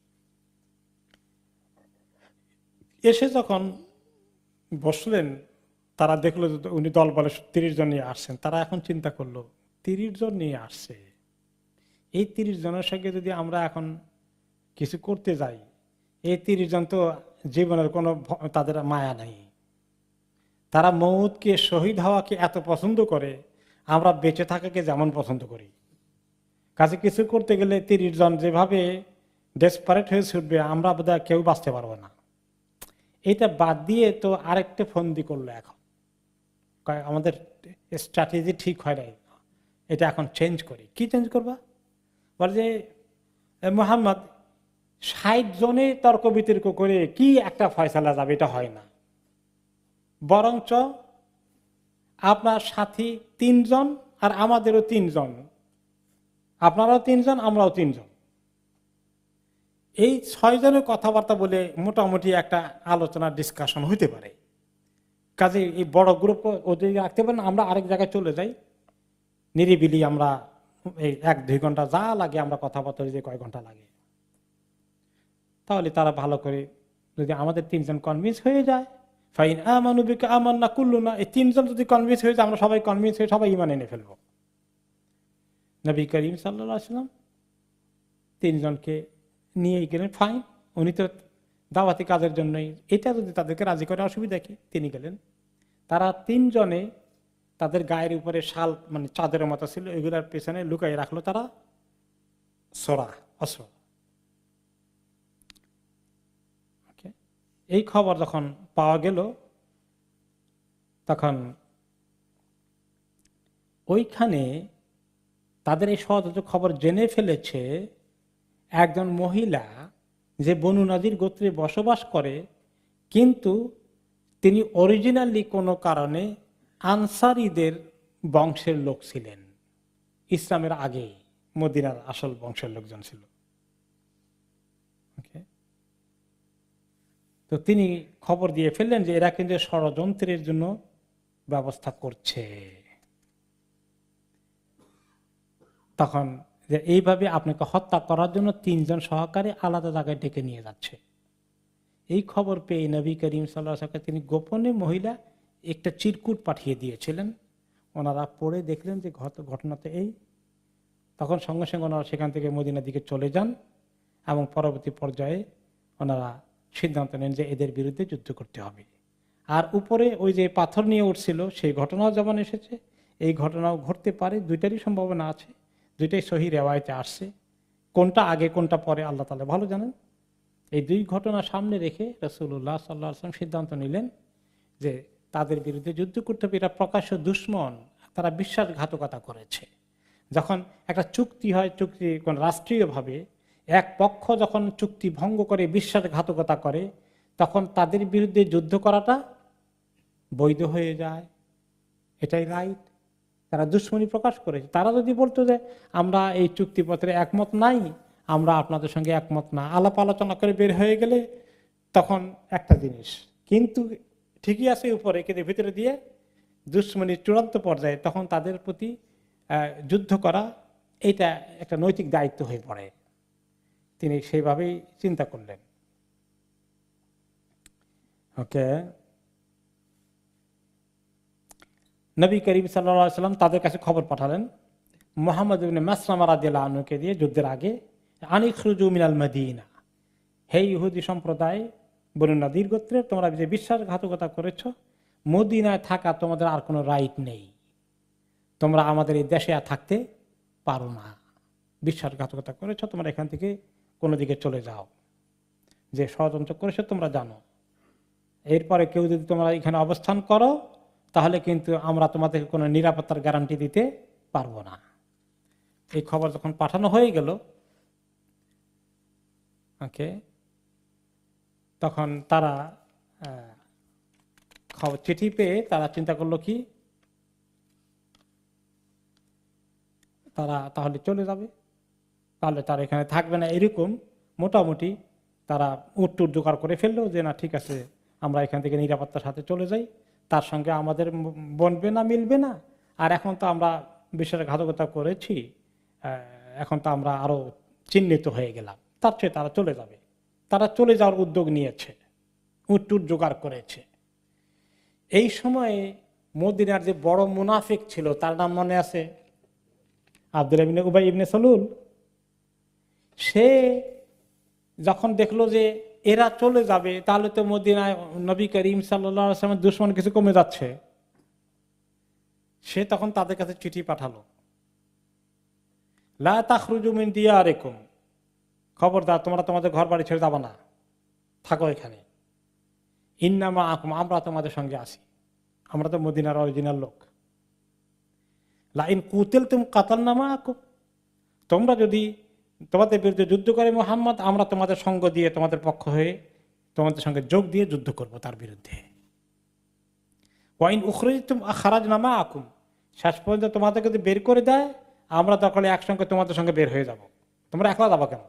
এসে যখন বসলেন, তারা দেখলো যে উনি দল বলে তিরিশ জন নিয়ে আসছেন। তারা এখন চিন্তা করলো, তিরিশ জন নিয়ে আসছে, এই তিরিশ জনের সঙ্গে যদি আমরা এখন কিছু করতে যাই, এই তিরিশ জন তো জীবনের কোনো তাদের মায়া নাই, তারা মৌতকে, শহীদ হওয়াকে এত পছন্দ করে, আমরা বেঁচে থাকাকে যেমন পছন্দ করি। কাছে কিছু করতে গেলে তিরিশ জন যেভাবে ডেসপারেট হয়ে ছুটবে, আমরা বোধহয় কেউ বাঁচতে পারবো না। এটা বাদ দিয়ে তো আরেকটা ফন্দি করলো, এখন আমাদের স্ট্র্যাটেজি ঠিক হয় নাই, এটা এখন চেঞ্জ করি। কি চেঞ্জ করবা? বলে যে মুহাম্মদ ষাট জনে তর্ক বিতর্ক করে কি একটা ফয়সালা যাবে, এটা হয় না, বরঞ্চ আপনার সাথী তিনজন আর আমাদেরও তিনজন, আপনারাও তিনজন আমরাও তিনজন, এই ছয় জনের কথাবার্তা বলে মোটামুটি একটা আলোচনা ডিসকাশন হইতে পারে। কাজে এই বড় গ্রুপ ওদের রাখতে পারেন, আমরা আরেক জায়গায় চলে যাই, নিরিবিলি আমরা এই এক দুই ঘন্টা যা লাগে আমরা কথাবার্তা যে কয় ঘন্টা লাগে, তাহলে তারা ভালো করে, যদি আমাদের তিনজন কনভিন্স হয়ে যায়, ফাইন আমানু বিকা আমান্না কুল্লুনা, এই তিনজন যদি কনভিন্স হয়ে যায়, আমরা সবাই কনভিন্স হয়ে সবাই ঈমান এনে ফেলবো। নবী করিম সাল্লাল্লাহু আলাইহি ওয়াসাল্লাম তিনজনকে নিয়ে গেলেন, ফাইন, উনি তো দাওয়াতি কাজের জন্যই, এটা যদি তাদেরকে রাজি করে অসুবিধা কি, তিনি গেলেন। তারা তিনজনে তাদের গায়ের উপরে শাল, মানে চাদরের মতো ছিল, এগুলার পেছনে লুকাই রাখলো তারা সোরা, অস্ত্র। এই খবর যখন পাওয়া গেল, তখন ওইখানে তাদের এই সহযোগ খবর জেনে ফেলেছে একজন মহিলা, যে বনু নাদির গোত্রে বসবাস করে, কিন্তু তিনি অরিজিনালি কোনো কারণে আনসারীদের বংশের লোক ছিলেন, ইসলামের আগে মদিনার আসল বংশের লোকজন ছিল। তো তিনি খবর দিয়ে ফেললেন যে এরা কিন্তু ষড়যন্ত্রের জন্য ব্যবস্থা করছে। তখন যে এইভাবে আপনাকে হত্যা করার জন্য তিনজন সহকারী আলাদা জায়গায় ডেকে নিয়ে যাচ্ছে। এই খবর পেয়ে নবী করিম সাল্লাল্লাহু আলাইহি ওয়াসাল্লাম তিনি গোপনে মহিলা একটা চিরকুট পাঠিয়ে দিয়েছিলেন। ওনারা পড়ে দেখলেন যে ঘটনাতে এই, তখন সঙ্গে সঙ্গে ওনারা সেখান থেকে মদিনার দিকে চলে যান এবং পরবর্তী পর্যায়ে ওনারা সিদ্ধান্ত নেন যে এদের বিরুদ্ধে যুদ্ধ করতে হবে। আর উপরে ওই যে পাথর নিয়ে উঠছিল, সেই ঘটনাও যেমন এসেছে, এই ঘটনাও ঘটতে পারে, দুইটারই সম্ভাবনা আছে, দুইটাই সহি রেওয়ায়েতে আসছে। কোনটা আগে কোনটা পরে আল্লাহ তাআলা ভালো জানেন। এই দুই ঘটনা সামনে রেখে রাসূলুল্লাহ সাল্লাল্লাহু আলাইহি ওয়াসাল্লাম সিদ্ধান্ত নিলেন যে তাদের বিরুদ্ধে যুদ্ধ করতে হবে। এরা প্রকাশ্য দুশমন, তারা বিশ্বাসঘাতকতা করেছে। যখন একটা চুক্তি হয়, চুক্তি কোন রাষ্ট্রীয়ভাবে এক পক্ষ যখন চুক্তি ভঙ্গ করে বিশ্বাসঘাতকতা করে, তখন তাদের বিরুদ্ধে যুদ্ধ করাটা বৈধ হয়ে যায়, এটাই রাইট। তারা দুশ্মনী প্রকাশ করেছে। তারা যদি বলতো যে আমরা এই চুক্তিপত্রে একমত নাই, আমরা আপনাদের সঙ্গে একমত না, আলাপ আলোচনা করে বের হয়ে গেলে তখন একটা জিনিস, কিন্তু ঠিকই আছে উপরে, কিন্তু ভিতরে দিয়ে দুশ্মনীর চূড়ান্ত পর্যায়ে তখন তাদের প্রতি যুদ্ধ করা এটা একটা নৈতিক দায়িত্ব হয়ে পড়ে। তিনি সেইভাবেই চিন্তা করলেন। ওকে, নবী করিম সাল্লাল্লাহু আলাইহি ওয়াসাল্লাম তাদের কাছে খবর পাঠালেন মুহাম্মদ ইবনে মাসলামা রাদিয়াল্লাহু আনহুকে দিয়ে, যুদ্ধের আগে, আনিখরুজু মিনাল মদিনা, হে ইহুদি সম্প্রদায় বনু নাদির গোত্রের, তোমরা যে বিশ্বাসঘাতকতা করেছ, মদিনায় থাকা তোমাদের আর কোনো রাইট নেই, তোমরা আমাদের এই দেশে আর থাকতে পারো না, বিশ্বাসঘাতকতা করেছ, তোমরা এখান থেকে কোনো দিকে চলে যাও, যে ষড়যন্ত্র করেছো তোমরা জানো। এরপরে কেউ যদি তোমরা এখানে অবস্থান করো, তাহলে কিন্তু আমরা তোমাদের কোনো নিরাপত্তার গ্যারান্টি দিতে পারবো না। এই খবর যখন পাঠানো হয়ে গেল, ওকে, তখন তারা খবর চিঠি পেয়ে তারা চিন্তা করলো কি তারা তাহলে চলে যাবে, তাহলে তারা এখানে থাকবে না, এরকম মোটামুটি তারা উট্টুর জোগাড় করে ফেললো যে না ঠিক আছে আমরা এখান থেকে নিরাপত্তার সাথে চলে যাই, তার সঙ্গে আমাদের বনবে না মিলবে না, আর এখন তো আমরা বিশ্বাসঘাতকতা করেছি, এখন তো আমরা আরো চিহ্নিত হয়ে গেলাম, তার চেয়ে তারা চলে যাবে। তারা চলে যাওয়ার উদ্যোগ নিয়েছে, উট্টুর জোগাড় করেছে। এই সময়ে মদিনার যে বড় মুনাফিক ছিল তার নাম মনে আছে? আব্দুল্লাহ ইবনে উবাই ইবনে সালুল। সে যখন দেখলো যে এরা চলে যাবে তাহলে তো মদিনায় নবী করিম সাল্লাল্লাহু আলাইহি ওয়াসাল্লামের দুশমন কিছু কমে যাচ্ছে, সে তখন তাদের কাছে চিঠি পাঠালো, লা তাখরুজু মিন দিয়ারিকুম, খবরদার তোমরা তোমাদের ঘর বাড়ি ছেড়ে যাবা না, থাকো এখানে। ইন্নামা আকুম, আমরা তোমাদের সঙ্গে আছি, আমরা তো মদিনার অরিজিনাল লোক। লা ইন কুতিলতুম কাতালনা মাআকুম, তোমরা যদি তোমাদের বিরুদ্ধে যুদ্ধ করে মুহাম্মদ, আমরা তোমাদের সঙ্গ দিয়ে তোমাদের পক্ষ হয়ে তোমাদের সঙ্গে যোগ দিয়ে যুদ্ধ করব তার বিরুদ্ধে। ওয়া ইন উখরিজতুম আখরাজনা মাআকুম, শেষ পর্যন্ত তোমাদেরকে যদি বের করে দেয় আমরা তখন একসঙ্গে তোমাদের সঙ্গে বের হয়ে যাব, তোমরা একলা যাবা কেন?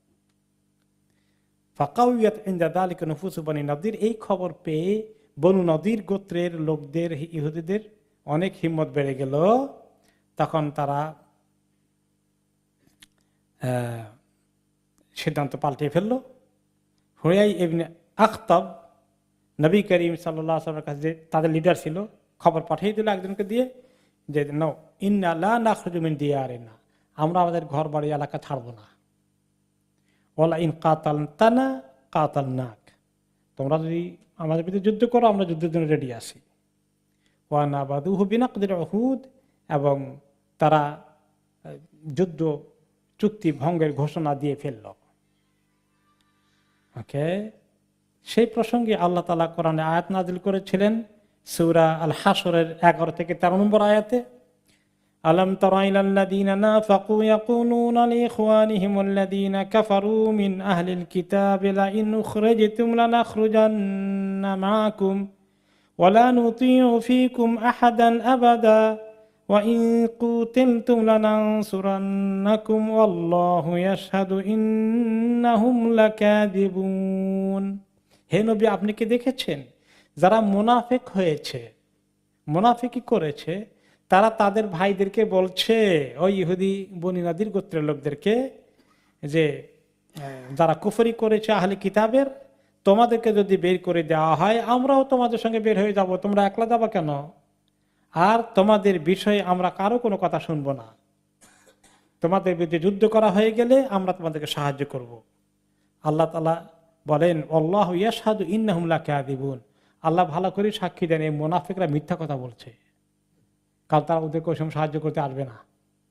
ফাকাউয়াত ইনদা যালিকা নুফুসু বনি নদীর, এই খবর পেয়ে বনু নদীর গোত্রের লোকদের, ইহুদিদের অনেক হিম্মত বেড়ে গেল। তখন তারা সিদ্ধান্ত পাল্টে ফেললো। হুয়াই ইবনে আখতাব নবী করিম সাল্লাল্লাহু আলাইহি ওয়াসাল্লামের কাছে তাদের লিডার ছিল, খবর পাঠিয়ে দিল একজনকে দিয়ে যে নাও ইন্না লা নাখরুজু মিন দিয়ারিনা, আমরা আমাদের ঘর বাড়ি এলাকা ছাড়বো না। ওয়ালা ইন কাতালতানা কাতালনাক, তোমরা যদি আমাদের বিরুদ্ধে যুদ্ধ করো আমরা যুদ্ধের জন্য রেডি আছি। ওয়া নাবাদুহু বিনাকদিল উহুদ, এবং তারা যুদ্ধ চুক্তি ভঙ্গের ঘোষণা দিয়ে ফেলল। ওকে, সেই প্রসঙ্গে আল্লাহ তাআলা কোরআনে আয়াত নাযিল করেছিলেন সূরা আল হাশরের এগারো থেকে তেরো নম্বর আয়াতে, আলাম তারা ইলাল্লাযীনা নাফাকু ইয়াকুলুনা লিইখওয়ানিহিমুল্লাযীনা কাফারু মিন আহলিল কিতাবি লা ইন উখরিজতুম লানাখরুজান্না মাআকুম ওয়া লা নুতিউ ফীকুম আহাদান আবাদা ওয়া ইন কুতিলতুম লানানসুরান্নাকুম ওয়াল্লাহু ইয়াশহাদু ইন্নাহুম লাকাযিবুন। হে নবী, আপনি কি দেখেছেন যারা মুনাফিক হয়েছে, মুনাফিকি করেছে, তারা তাদের ভাইদেরকে বলছে, ওই ইহুদি বনী নদীর গোত্রের লোকদেরকে, যে যারা কুফরি করেছে আহলে কিতাবের, তোমাদেরকে যদি বের করে দেওয়া হয় আমরাও তোমাদের সঙ্গে বের হয়ে যাব, তোমরা একলা যাবা কেন? আর তোমাদের বিষয়ে আমরা কারো কোনো কথা শুনবো না, তোমাদের বিরুদ্ধে যুদ্ধ করা হয়ে গেলে আমরা তোমাদেরকে সাহায্য করব। আল্লাহ তাআলা বলেন আল্লাহু ইয়াশহাদু ইন্নাহুম লাকাযিবুন, আল্লাহ ভালো করে সাক্ষী দেন এই মুনাফিকরা মিথ্যা কথা বলছে, কারণ তারা ওদেরকে ওই সময় সাহায্য করতে আসবে না।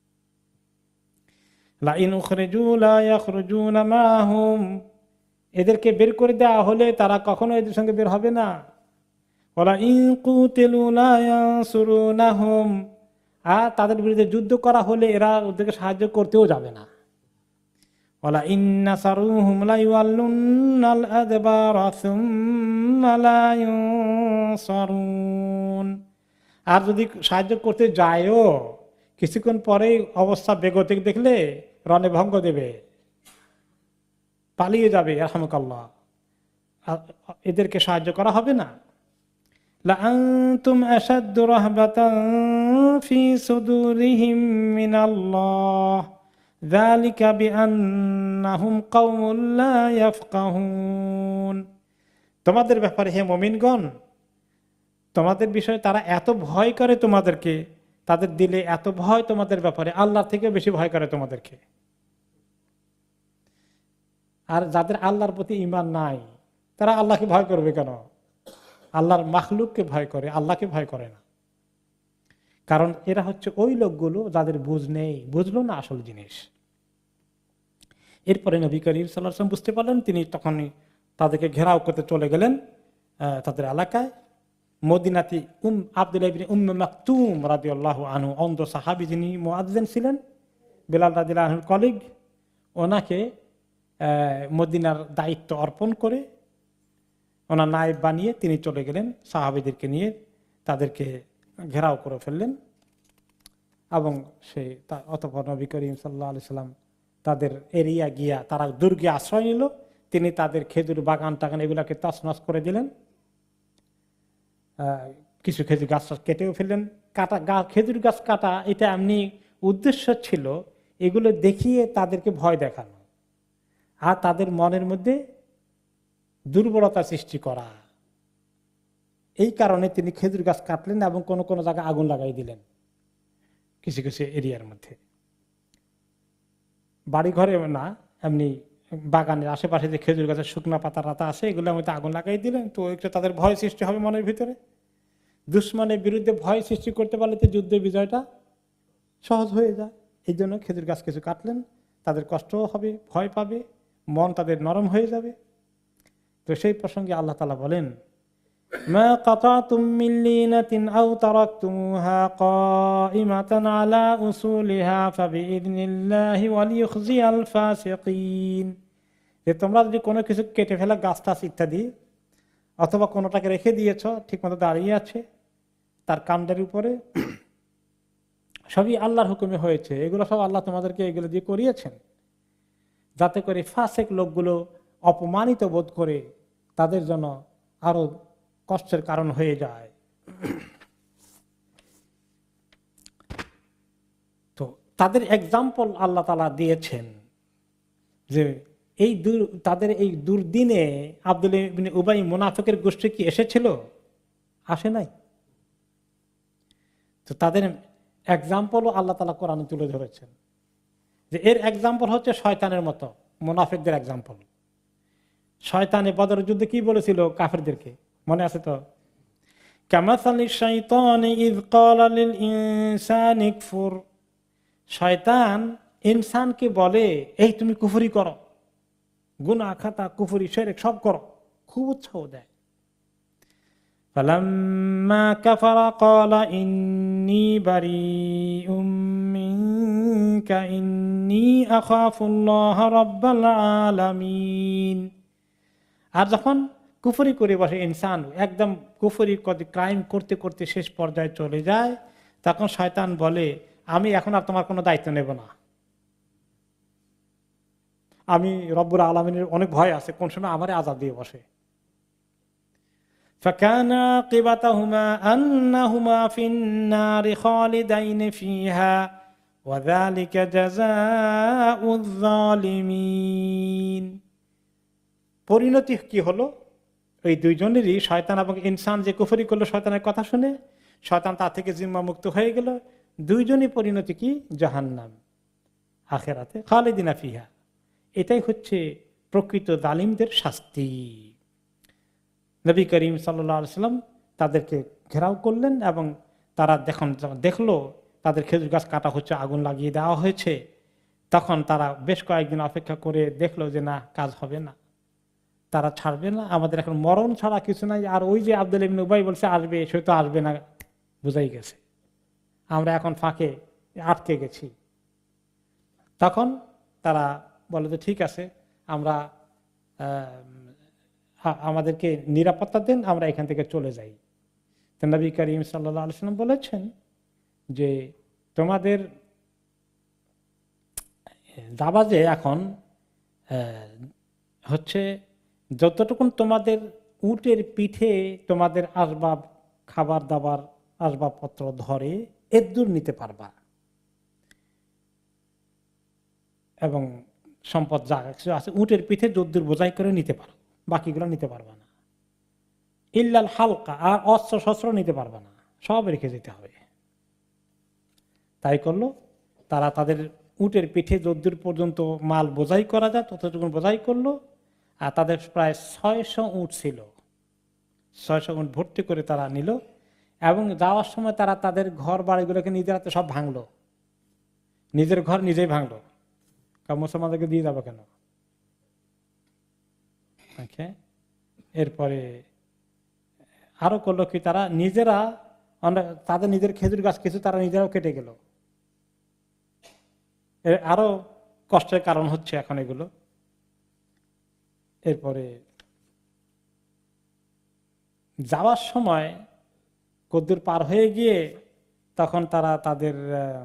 লা ইন উখরিজু লা ইয়াখরুজুনা মাহুম, এদেরকে বের করে দেওয়া হলে তারা কখনো এদের সঙ্গে বের হবে না। ওয়ালা ইন কুতিলু লা ইয়ানসুরুনাহুম, আর তাদের বিরুদ্ধে যুদ্ধ করা হলে এরা ওদেরকে সাহায্য করতেও যাবে না। ওয়ালা ইন নাসারুহুম লা ইউয়াল্লুনাল আদবারা সুম্মা লা ইউনসারুন, আর যদি সাহায্য করতে যায়ও কিছুক্ষণ পরেই অবস্থা বেগতিক দেখলে রণে ভঙ্গ দেবে, পালিয়ে যাবে, রাহমাকাল্লাহ, এদেরকে সাহায্য করা হবে না। লা আনতুম আশাদ্দু রাহবাতান ফি সুদুরিহিম মিনাল্লাহ যালিকা বিআন্নাহুম কওমুন লা ইয়াফকাহুন, তোমাদের ব্যাপারে হে মুমিনগণ, তোমাদের বিষয়ে তারা এত ভয় করে তোমাদেরকে, তাদের দিলে এত ভয় তোমাদের ব্যাপারে, আল্লাহর থেকে বেশি ভয় করে তোমাদেরকে। আর যাদের আল্লাহর প্রতি ঈমান নাই তারা আল্লাহকে ভয় করবে কেন? আল্লাহর মাখলুককে ভয় করে, আল্লাহকে ভয় করে না। কারণ এরা হচ্ছে ওই লোকগুলো যাদের বুঝ নেই, বুঝলো না আসল জিনিস। এরপরে নবী করিম সাল্লাল্লাহু আলাইহি ওয়াসাল্লাম বুঝতে পারলেন, তিনি তখনই তাদেরকে ঘেরাও করতে চলে গেলেন তাদের এলাকায়। মদিনাতি উম আব্দুল্লাহ ইবনে উম্মে মাকতুম রাদিয়াল্লাহু আনহু, অন্ধ সাহাবী যিনি মুয়াজ্জিন ছিলেন, বেলাল রাদিয়াল্লাহু আনহুর কলিগ, ওনাকে মদিনার দায়িত্ব অর্পণ করে ওনার নায়েব বানিয়ে তিনি চলে গেলেন, সাহাবীদেরকে নিয়ে তাদেরকে ঘেরাও করে ফেললেন। এবং সে অতঃপর নবী করিম সাল্লাল্লাহু আলাইহি সাল্লাম তাদের এরিয়া গিয়া তারা দুর্গে আশ্রয় নিল। তিনি তাদের খেজুর বাগান টাগান এগুলাকে তছনছ করে দিলেন, কিছু খেজুর গাছ কেটেও ফেললেন। কাটা খেজুর গাছ কাটা এটা এমনি উদ্দেশ্য ছিল এগুলো দেখিয়ে তাদেরকে ভয় দেখানো আর তাদের মনের মধ্যে দুর্বলতা সৃষ্টি করা। এই কারণে তিনি খেজুর গাছ কাটলেন এবং কোন কোন জায়গায় আগুন লাগাই দিলেন কিছু কিছু এরিয়ার মধ্যে। বাড়ি ঘরে না, এমনি বাগানের আশেপাশে যে খেজুর গাছের শুকনা পাতা রাতা আছে এগুলোর মধ্যে আগুন লাগাই দিলেন। তো একটু তাদের ভয় সৃষ্টি হবে মনের ভিতরে। দুশ্মনের বিরুদ্ধে ভয় সৃষ্টি করতে পারলে তো যুদ্ধে বিজয়টা সহজ হয়ে যায়। এই জন্য খেজুর গাছ কিছু কাটলেন, তাদের কষ্টও হবে, ভয় পাবে, মন তাদের নরম হয়ে যাবে। তো সেই প্রসঙ্গে আল্লাহ তাআলা বলেন, মা কাতাতুম মিন লিনাতিন আও তারাকতুমুহা কাইমাতান আলা উসুলিহা ফাবিইযনিল্লাহি ওয়া লিইখজিয়াল ফাসিকিন। যে তোমরা যদি কোনো কিছু কেটে ফেলা, গাছ টাছ ইত্যাদি, অথবা কোনোটাকে রেখে দিয়েছ ঠিকমতো দাঁড়িয়ে আছে তার কাণ্ডের উপরে, সবই আল্লাহর হুকুমে হয়েছে। এগুলো সব আল্লাহ তোমাদেরকে এগুলো দিয়ে করিয়েছেন যাতে করে ফাসেক লোকগুলো অপমানিত বোধ করে তাদের জন্য আরো কষ্টের কারণ হয়ে যায়। তো তাদের এক্সাম্পল আল্লাহ তাআলা দিয়েছেন যে এই তাদের এই দুর্দিনে আব্দুল্লাহ ইবনে উবাই মুনাফিকের গোষ্ঠী কি এসেছিল? আসে নাই। তো তাদের এক্সাম্পলও আল্লাহ তাআলা কোরআনে তুলে ধরেছেন যে এর এক্সাম্পল হচ্ছে শয়তানের মতো, মুনাফিকদের এক্সাম্পল। শয়তানে বদর যুদ্ধে কি বলেছিল কাফেরদেরকে, মনে আছে তো? কামাসালি শাইতানি ইয ক্বালা লিল ইনসানি কফুর। শয়তান ইনসানকে বলে এই তুমি কুফরি করো, গুনাহ খাতা কুফরি শিরক সব করো, খুব উৎসাহ দেয়। ফালাম্মা কাফারা ক্বালা ইন্নী বারীউম মিনকা ইন্নী আখাফুল্লাহ রাব্বাল আলামিন। আর যখন কুফরি করে বসে ইনসান, একদম কুফরি ক্রাইম করতে করতে শেষ পর্যায়ে চলে যায়, তখন শয়তান বলে আমি এখন আর তোমার কোনো দায়িত্ব নেব না, আমি রব্বুল আলামিনের অনেক ভয় আছে, কোন সময় আমারে আযাব দিয়ে বসে। ফাকানা আকিবাতুহুমা আন্নাহুমা ফিন-নারি খালিদাইন ফিহা ওয়া যালিকা জাযাউয যালিমিন। পরিণতি কি হলো? ওই দুইজনেরই, শয়তান এবং ইনসান যে কুফরি করলো শয়তানের কথা শুনে, শয়তান তার থেকে জিম্মা মুক্ত হয়ে গেল। দুইজনই পরিণতি কি? জাহান্নাম, আখিরাতে খালিদিনা ফিহা। এটাই হচ্ছে প্রকৃত জালিমদের শাস্তি। নবী করিম সাল্লাল্লাহু আলাইহি ওয়াসাল্লাম তাদেরকে ঘেরাও করলেন এবং তারা দেখুন দেখলো তাদের খেজুর গাছ কাটা হচ্ছে, আগুন লাগিয়ে দেওয়া হয়েছে, তখন তারা বেশ কয়েকদিন অপেক্ষা করে দেখলো যে না, কাজ হবে না, তারা ছাড়বে না, আমাদের এখন মরণ ছাড়া কিছু নাই। আর ওই যে আব্দুল্লাহ ইবনে উবাই বলছে আসবে, সে তো আসবে না, বুঝাই গেছে, আমরা এখন ফাঁকে আটকে গেছি। তখন তারা বলে যে ঠিক আছে, আমরা আমাদেরকে নিরাপত্তা দেন, আমরা এখান থেকে চলে যাই। তো নবী করিম সাল্লাল্লাহু আলাইহি ওয়াসাল্লাম বলেছেন যে তোমাদের যাবা যে এখন হচ্ছে যতটুকুন তোমাদের উটের পিঠে তোমাদের আসবাব, খাবার দাবার আসবাবপত্র ধরে এর দূর নিতে পারবা, এবং সম্পদ যা কিছু আছে উটের পিঠে যদ্দূর বোঝাই করে নিতে পারো, বাকিগুলো নিতে পারবা না। ইল্লাল হালকা, আর অস্ত্র শস্ত্র নিতে পারবা না, সব রেখে যেতে হবে। তাই করলো তারা, তাদের উটের পিঠে যদ্দূর পর্যন্ত মাল বোঝাই করা যায় ততটুকু বোঝাই করলো। আর তাদের প্রায় ছয়শ উট ছিল, ছয়শ উট ভর্তি করে তারা নিল। এবং যাওয়ার সময় তারা তাদের ঘর বাড়িগুলোকে নিজের হাতে সব ভাঙলো, নিজের ঘর নিজেই ভাঙলো, কারণ মুসলমানদেরকে দিয়ে যাবো কেন। এরপরে আরো করলো কি, তারা নিজেরা তাদের নিজের খেজুর গাছ কিছু তারা নিজেরাও কেটে গেল। আরো কষ্টের কারণ হচ্ছে এখন এগুলো। এরপরে যাওয়ার সময় কদ্দুর পার হয়ে গিয়ে তখন তারা তাদের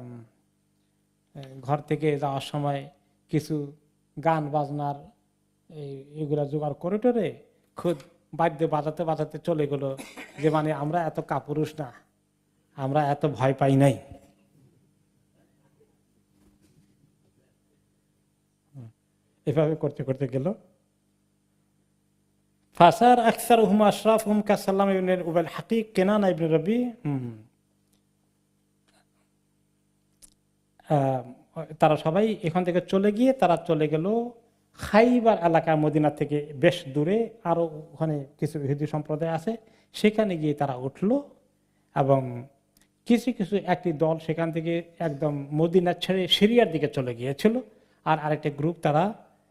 ঘর থেকে যাওয়ার সময় কিছু গান বাজনার এগুলা জোগাড় করে টোরে খুদ বাদ্য বাজাতে বাজাতে চলে গেল, যে মানে আমরা এত কাপুরুষ না, আমরা এত ভয় পাই নাই। এভাবে করতে করতে গেল। ফাসার আকসার হুম আশরাফ হুম কাসাল্লাম ইবনে উবাইল হাকিক কেনানা ইবনে রবি, তারা সবাই এখান থেকে চলে গিয়ে তারা চলে গেল খাইবার এলাকা, মদিনা থেকে বেশ দূরে আরো ওখানে কিছু ইহুদি সম্প্রদায় আছে, সেখানে গিয়ে তারা উঠলো। এবং কিছু কিছু একটি দল সেখান থেকে একদম মদিনা ছেড়ে সিরিয়ার দিকে চলে গিয়েছিল, আর আরেকটা গ্রুপ তারা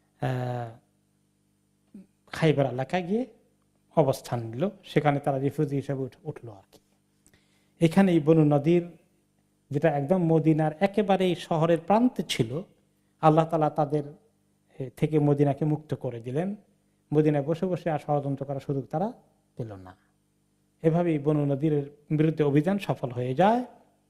খাইবার এলাকায় গিয়ে অবস্থান নিল, সেখানে তারা রিফিউজি হিসেবে উঠলো আর কি। এখানে এই বনু নদীর, যেটা একদম মদিনার একেবারে শহরের প্রান্তে ছিল, আল্লাহ তাআলা তাদের থেকে মদিনাকে মুক্ত করে দিলেন। মদিনায় বসে বসে আর ষড়যন্ত্র করার সুযোগ তারা পেল না। এভাবেই বনু নদীর বিরুদ্ধে অভিযান সফল হয়ে যায়।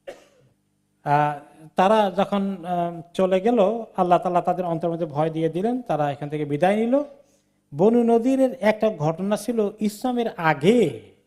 তারা যখন চলে গেল, আল্লাহ তাআলা তাদের অন্তরের মধ্যে ভয় দিয়ে দিলেন, তারা এখান থেকে বিদায় নিল। বনু নদীর একটা ঘটনা ছিল, ইসলামের আগে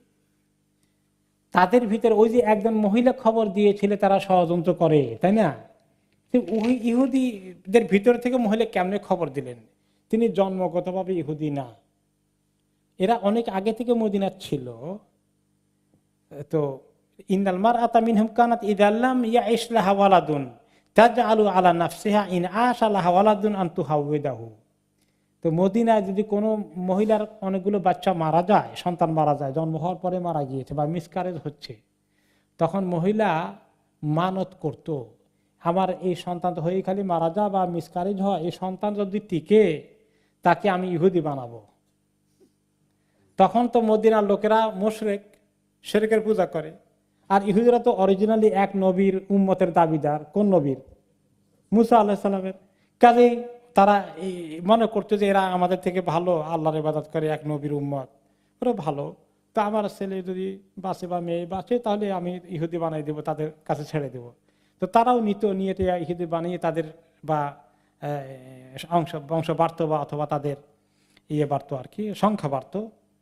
তাদের ভিতরে ওই যে একজন মহিলা খবর দিয়েছিল তারা ষড়যন্ত্র করে, তাই না? ওই ইহুদিদের ভিতর থেকে মহিলা কেমনে খবর দিলেন? তিনি জন্মগতভাবে ইহুদি না, এরা অনেক আগে থেকে মদিনার ছিল। তো ইন্নাল মারআতা মিনহুম কানাত ইযা লাম ইয়াইশ লাহা ওয়ালাদুন তাজআলু আলা নাফসিহা ইন আশা লাহা ওয়ালাদুন আন তুহাওয়িদাহু। তো মদিনায় যদি কোনো মহিলার অনেকগুলো বাচ্চা মারা যায়, সন্তান মারা যায়, জন্ম হওয়ার পরে মারা গিয়েছে বা মিসক্যারেজ হচ্ছে, তখন মহিলা মানত করত, আমার এই সন্তান তো হয়ে খালি মারা যা বা মিসক্যারেজ হয়, এই সন্তান যদি টিকে তাকে আমি ইহুদি বানাবো। তখন তো মদিনার লোকেরা মুশরিক, শিরকের পূজা করে, আর ইহুদিরা তো অরিজিনালি এক নবীর উম্মতের দাবিদার। কোন নবীর? মুসা আলাইহিস সালামের। কাজেই তারা মনে করতো যে এরা আমাদের থেকে ভালো, আল্লাহর ইবাদত করে, এক নবীর উম্মত, ওরা ভালো। তো আমার ছেলে যদি বাঁচে বা মেয়ে বাঁচে, তাহলে আমি ইহুদি বানাই দেবো, তাদের কাছে ছেড়ে দেবো। তো তারাও নিত, নিয়ে ইহুদি বানিয়ে তাদের বা অংশ বংশ বাড়ত, বা অথবা তাদের ইয়ে বাড়ত আর কি, সংখ্যা বাড়ত।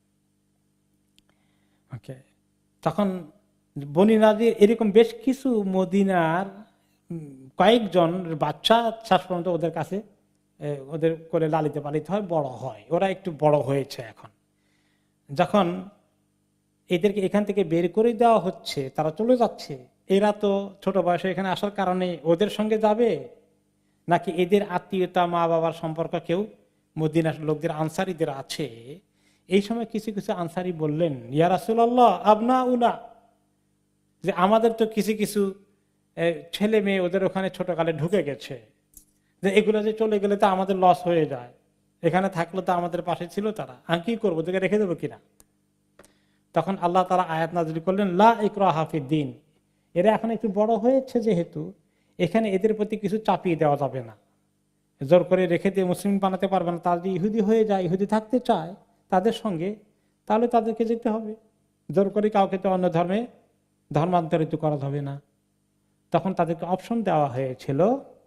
ওকে, তখন বনী নাদির এরকম বেশ কিছু মদিনার কয়েকজন বাচ্চা শেষ পর্যন্ত ওদের কাছে ওদের করে লালিত পালিত হয়, বড় হয়। ওরা একটু বড় হয়েছে এখন। যখন এদেরকে এখান থেকে বের করে দেওয়া হচ্ছে, তারা চলে যাচ্ছে, এরা তো ছোট বয়সে এখানে আসার কারণে ওদের সঙ্গে যাবে, নাকি এদের আত্মীয়তা মা বাবার সম্পর্ক কেউ মদিনার লোকদের আনসারীদের আছে। এই সময় কিছু কিছু আনসারী বললেন, ইয়া রাসূলুল্লাহ আবনা উনা, যে আমাদের তো কিছু কিছু ছেলে মেয়ে ওদের ওখানে ছোটকালে ঢুকে গেছে, যে এগুলো যে চলে গেলে তো আমাদের লস হয়ে যায়, এখানে থাকলে তো আমাদের পাশে ছিল তারা, আমি কি করবো, তোকে রেখে দেবো কিনা? তখন আল্লাহ তাআলা আয়াত নাযিল করলেন, লা ইকরাহা ফিদ্দীন, এরা এখন একটু বড় হয়েছে যেহেতু, এখানে এদের প্রতি কিছু চাপিয়ে দেওয়া যাবে না, জোর করে রেখে দিয়ে মুসলিম বানাতে পারবে না। তারা যদি ইহুদি হয়ে যায়, ইহুদি থাকতে চায় তাদের সঙ্গে, তাহলে তাদেরকে যেতে হবে। জোর করে কাউকে তো অন্য ধর্মে ধর্মান্তরিত করা যাবে না। তখন তাদেরকে অপশন দেওয়া হয়েছিল,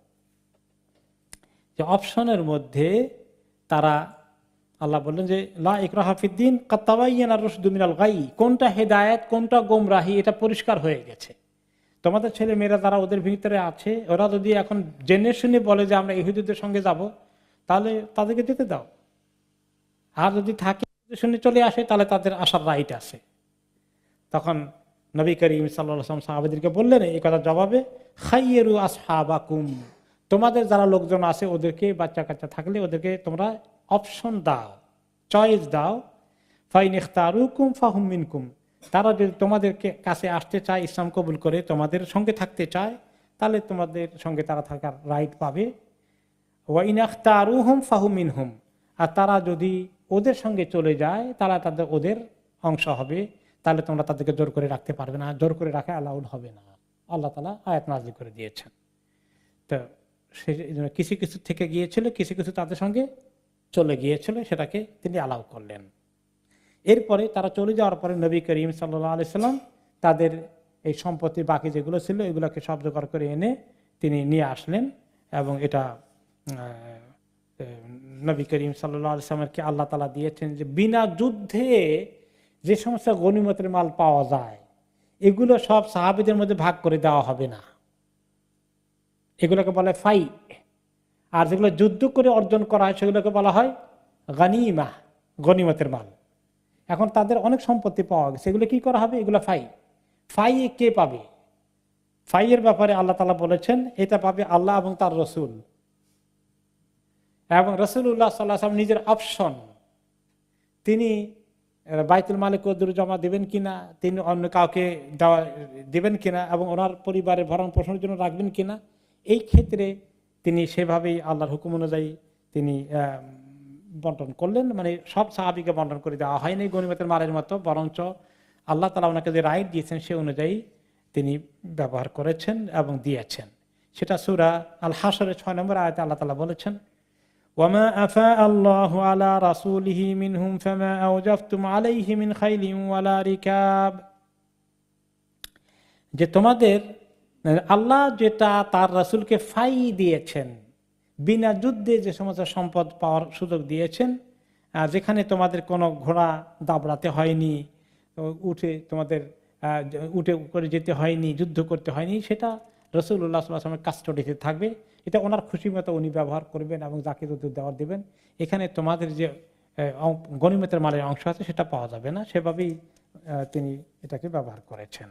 যে অপশনের মধ্যে তারা, আল্লাহ বললেন যে লা ইকরাহা ফিদ্দীন কাদ তাবায়্যানা রুশদু মিনাল গাই, কোনটা হেদায়েত কোনটা গোমরাহি এটা পরিষ্কার হয়ে গেছে। তোমাদের ছেলে মেয়েরা যারা ওদের ভিতরে আছে, ওরা যদি এখন জেনে শুনে বলে যে আমরা ইহুদিদের সঙ্গে যাব, তাহলে তাদেরকে যেতে দাও। আর যদি থাকে শুনে চলে আসে, তাহলে তাদের আসার রাইট আছে। তখন নবী করিম সাল্লাল্লাহু আলাইহি ওয়াসাল্লাম সাহাবাদেরকে বললেন এই কথা জবাবে, খাইয়্যিরু আসহাবাকুম, তোমাদের যারা লোকজন আছে ওদেরকে, বাচ্চা কাচ্চা থাকলে ওদেরকে তোমরা অপশন দাও, চয়েস দাও। ফাইন ইখতারুকুম ফাহুম মিনকুম, তারা যদি তোমাদের কাছে আসতে চায়, ইসলাম কবুল করে তোমাদের সঙ্গে থাকতে চায়, তাহলে তোমাদের সঙ্গে তারা থাকার রাইট পাবে। ওয়া ইন ইখতারুহুম ফাহুম মিনহুম, আর তারা যদি ওদের সঙ্গে চলে যায়, তারা তাদের ওদের অংশ হবে, তাহলে তোমরা তাদেরকে জোর করে রাখতে পারবে না, জোর করে রাখা অ্যালাউড হবে না। আল্লাহ তাআলা আয়াত নাযিল করে দিয়েছেন। তো সেই জন্য কিছু কিছু থেকে গিয়েছিল, কিছু কিছু তাদের সঙ্গে চলে গিয়েছিল, সেটাকে তিনি অ্যালাউ করলেন। এরপরে তারা চলে যাওয়ার পরে নবী করিম সাল্লাল্লাহু আলাইহি সাল্লাম তাদের এই সম্পত্তি বাকি যেগুলো ছিল এগুলোকে সব জোগাড় করে এনে তিনি নিয়ে আসলেন এবং এটা নবী করিম সাল্লাল্লাহু আলাইহি সাল্লামকে আল্লাহ তাআলা দিয়েছেন যে বিনা যুদ্ধে যে সমস্ত গনিমতের মাল পাওয়া যায় এগুলো সব সাহাবীদের মধ্যে ভাগ করে দেওয়া হবে না, এগুলোকে বলে ফাই। আর যেগুলো যুদ্ধ করে অর্জন করা হয় সেগুলোকে বলা হয় গানিমা, গনিমতের মাল। এখন তাদের অনেক সম্পত্তি পাওয়া গেছে, এগুলো কি করা হবে? এগুলো ফাই। ফাই কে পাবে? ফাইয়ের ব্যাপারে আল্লাহ তাআলা বলেছেন এটা পাবে আল্লাহ এবং তার রসুল, এবং রাসূলুল্লাহ সাল্লাল্লাহু আলাইহি ওয়াসাল্লাম নিজের অপশন, তিনি বাইতুল মালে কদর জমা দেবেন কিনা, তিনি অন্য কাউকে দেওয়া দেবেন কিনা, এবং ওনার পরিবারের ভরণ পোষণের জন্য রাখবেন কিনা, এই ক্ষেত্রে তিনি সেভাবেই আল্লাহর হুকুম অনুযায়ী তিনি বন্টন করলেন। মানে সব সাহাবীকে বন্টন করে দেওয়া হয়নি গনিমতের মালের মতো, বরঞ্চ আল্লাহ তাআলা ওনাকে যে রাইট দিয়েছেন সে অনুযায়ী তিনি ব্যবহার করেছেন এবং দিয়েছেন। সেটা সূরা আল হাশরের ছয় নম্বর আয়াতে আল্লাহ তাআলা বলেছেন, ওয়ামা আফা আল্লাহু আলা রাসূলিহি মিনহুম ফামা আওজাফতুম আলাইহি মিন খাইলিন ওয়ালা রিকাব, যে তোমাদের আল্লাহ যেটা তার রাসূলকে ফাই দিয়েছেন, বিনা যুদ্ধে যে সমস্ত সম্পদ পাওয়ার সুযোগ দিয়েছেন, যেখানে তোমাদের কোনো ঘোড়া দাবড়াতে হয়নি, উঠে তোমাদের উঠে করে যেতে হয়নি, যুদ্ধ করতে হয়নি, সেটা রাসূলুল্লাহ সাল্লাল্লাহু আলাইহি ওয়াসাল্লামের কাস্টডিতে থাকবে। এটা ওনার খুশি মতো উনি ব্যবহার করবেন এবং যাকে যত দেওয়ার দেবেন। এখানে তোমাদের যে গনিমতের মালের অংশ আছে সেটা পাওয়া যাবে না, সেভাবেই তিনি এটাকে ব্যবহার করেছেন।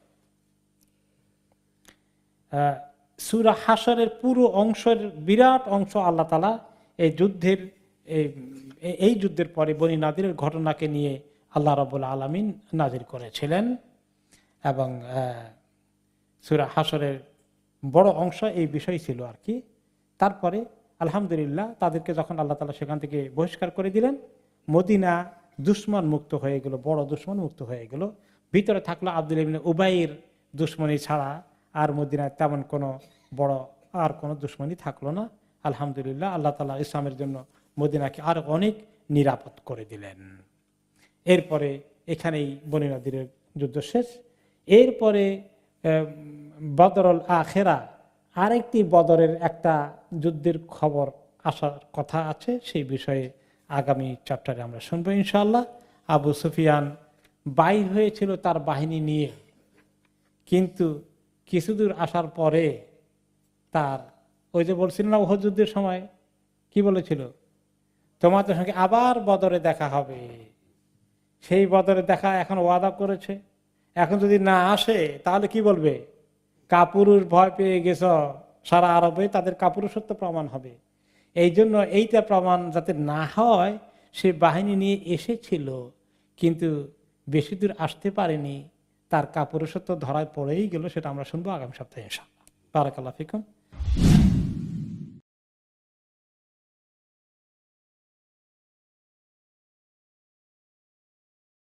সূরা হাশরের পুরো অংশের বিরাট অংশ আল্লাহ তাআলা এই যুদ্ধের এই যুদ্ধের পরে বনী নাদিরের ঘটনাকে নিয়ে আল্লাহ রাব্বুল আলামিন নাজিল করেছিলেন, এবং সূরা হাশরের বড় অংশ এই বিষয় ছিল আর কি। তারপরে আলহামদুলিল্লাহ তাদেরকে যখন আল্লাহ তাআলা সেখান থেকে বহিষ্কার করে দিলেন, মদিনা দুশমন মুক্ত হয়ে গেল, বড় দুশমন মুক্ত হয়ে গেল। ভিতরে থাকলো আব্দুল্লাহ ইবনে উবাইর দুশমনী ছাড়া আর মদিনায় তেমন কোনো বড় আর কোনো দুশমনী থাকলো না। আলহামদুলিল্লাহ আল্লাহ তাআলা ইসলামের জন্য মদিনাকে আর অনেক নিরাপদ করে দিলেন। এরপরে এখানেই বনী নাদিরের যুদ্ধ শেষ। এরপরে বদরুল আখিরা, আরেকটি বদরের একটা যুদ্ধের খবর আসার কথা আছে, সেই বিষয়ে আগামী চ্যাপ্টারে আমরা শুনবো ইনশাআল্লাহ। আবু সুফিয়ান বাইর হয়েছিল তার বাহিনী নিয়ে, কিন্তু কিছুদূর আসার পরে তার ওই যে বলছিল না উহুদ যুদ্ধের সময় কি বলেছিল, তোমাদের সঙ্গে আবার বদরে দেখা হবে। সেই বদরে দেখা এখন ওয়াদা করেছে, এখন যদি না আসে তাহলে কি বলবে, কাপুরুষ ভয় পেয়ে গেছ, সারা আরবে তাদের কাপুরুষত্ব প্রমাণ হবে। এই জন্য এইটা প্রমাণ যাতে না হয় সে বাহিনী নিয়ে এসেছিল, কিন্তু বেশি দূর আসতে পারেনি, তার কাপুরুষত্ব ধরায় পড়েই গেল। সেটা আমরা শুনবো আগামী সপ্তাহে ইনশাআল্লাহ। বারাকাল্লাহু ফিকুম।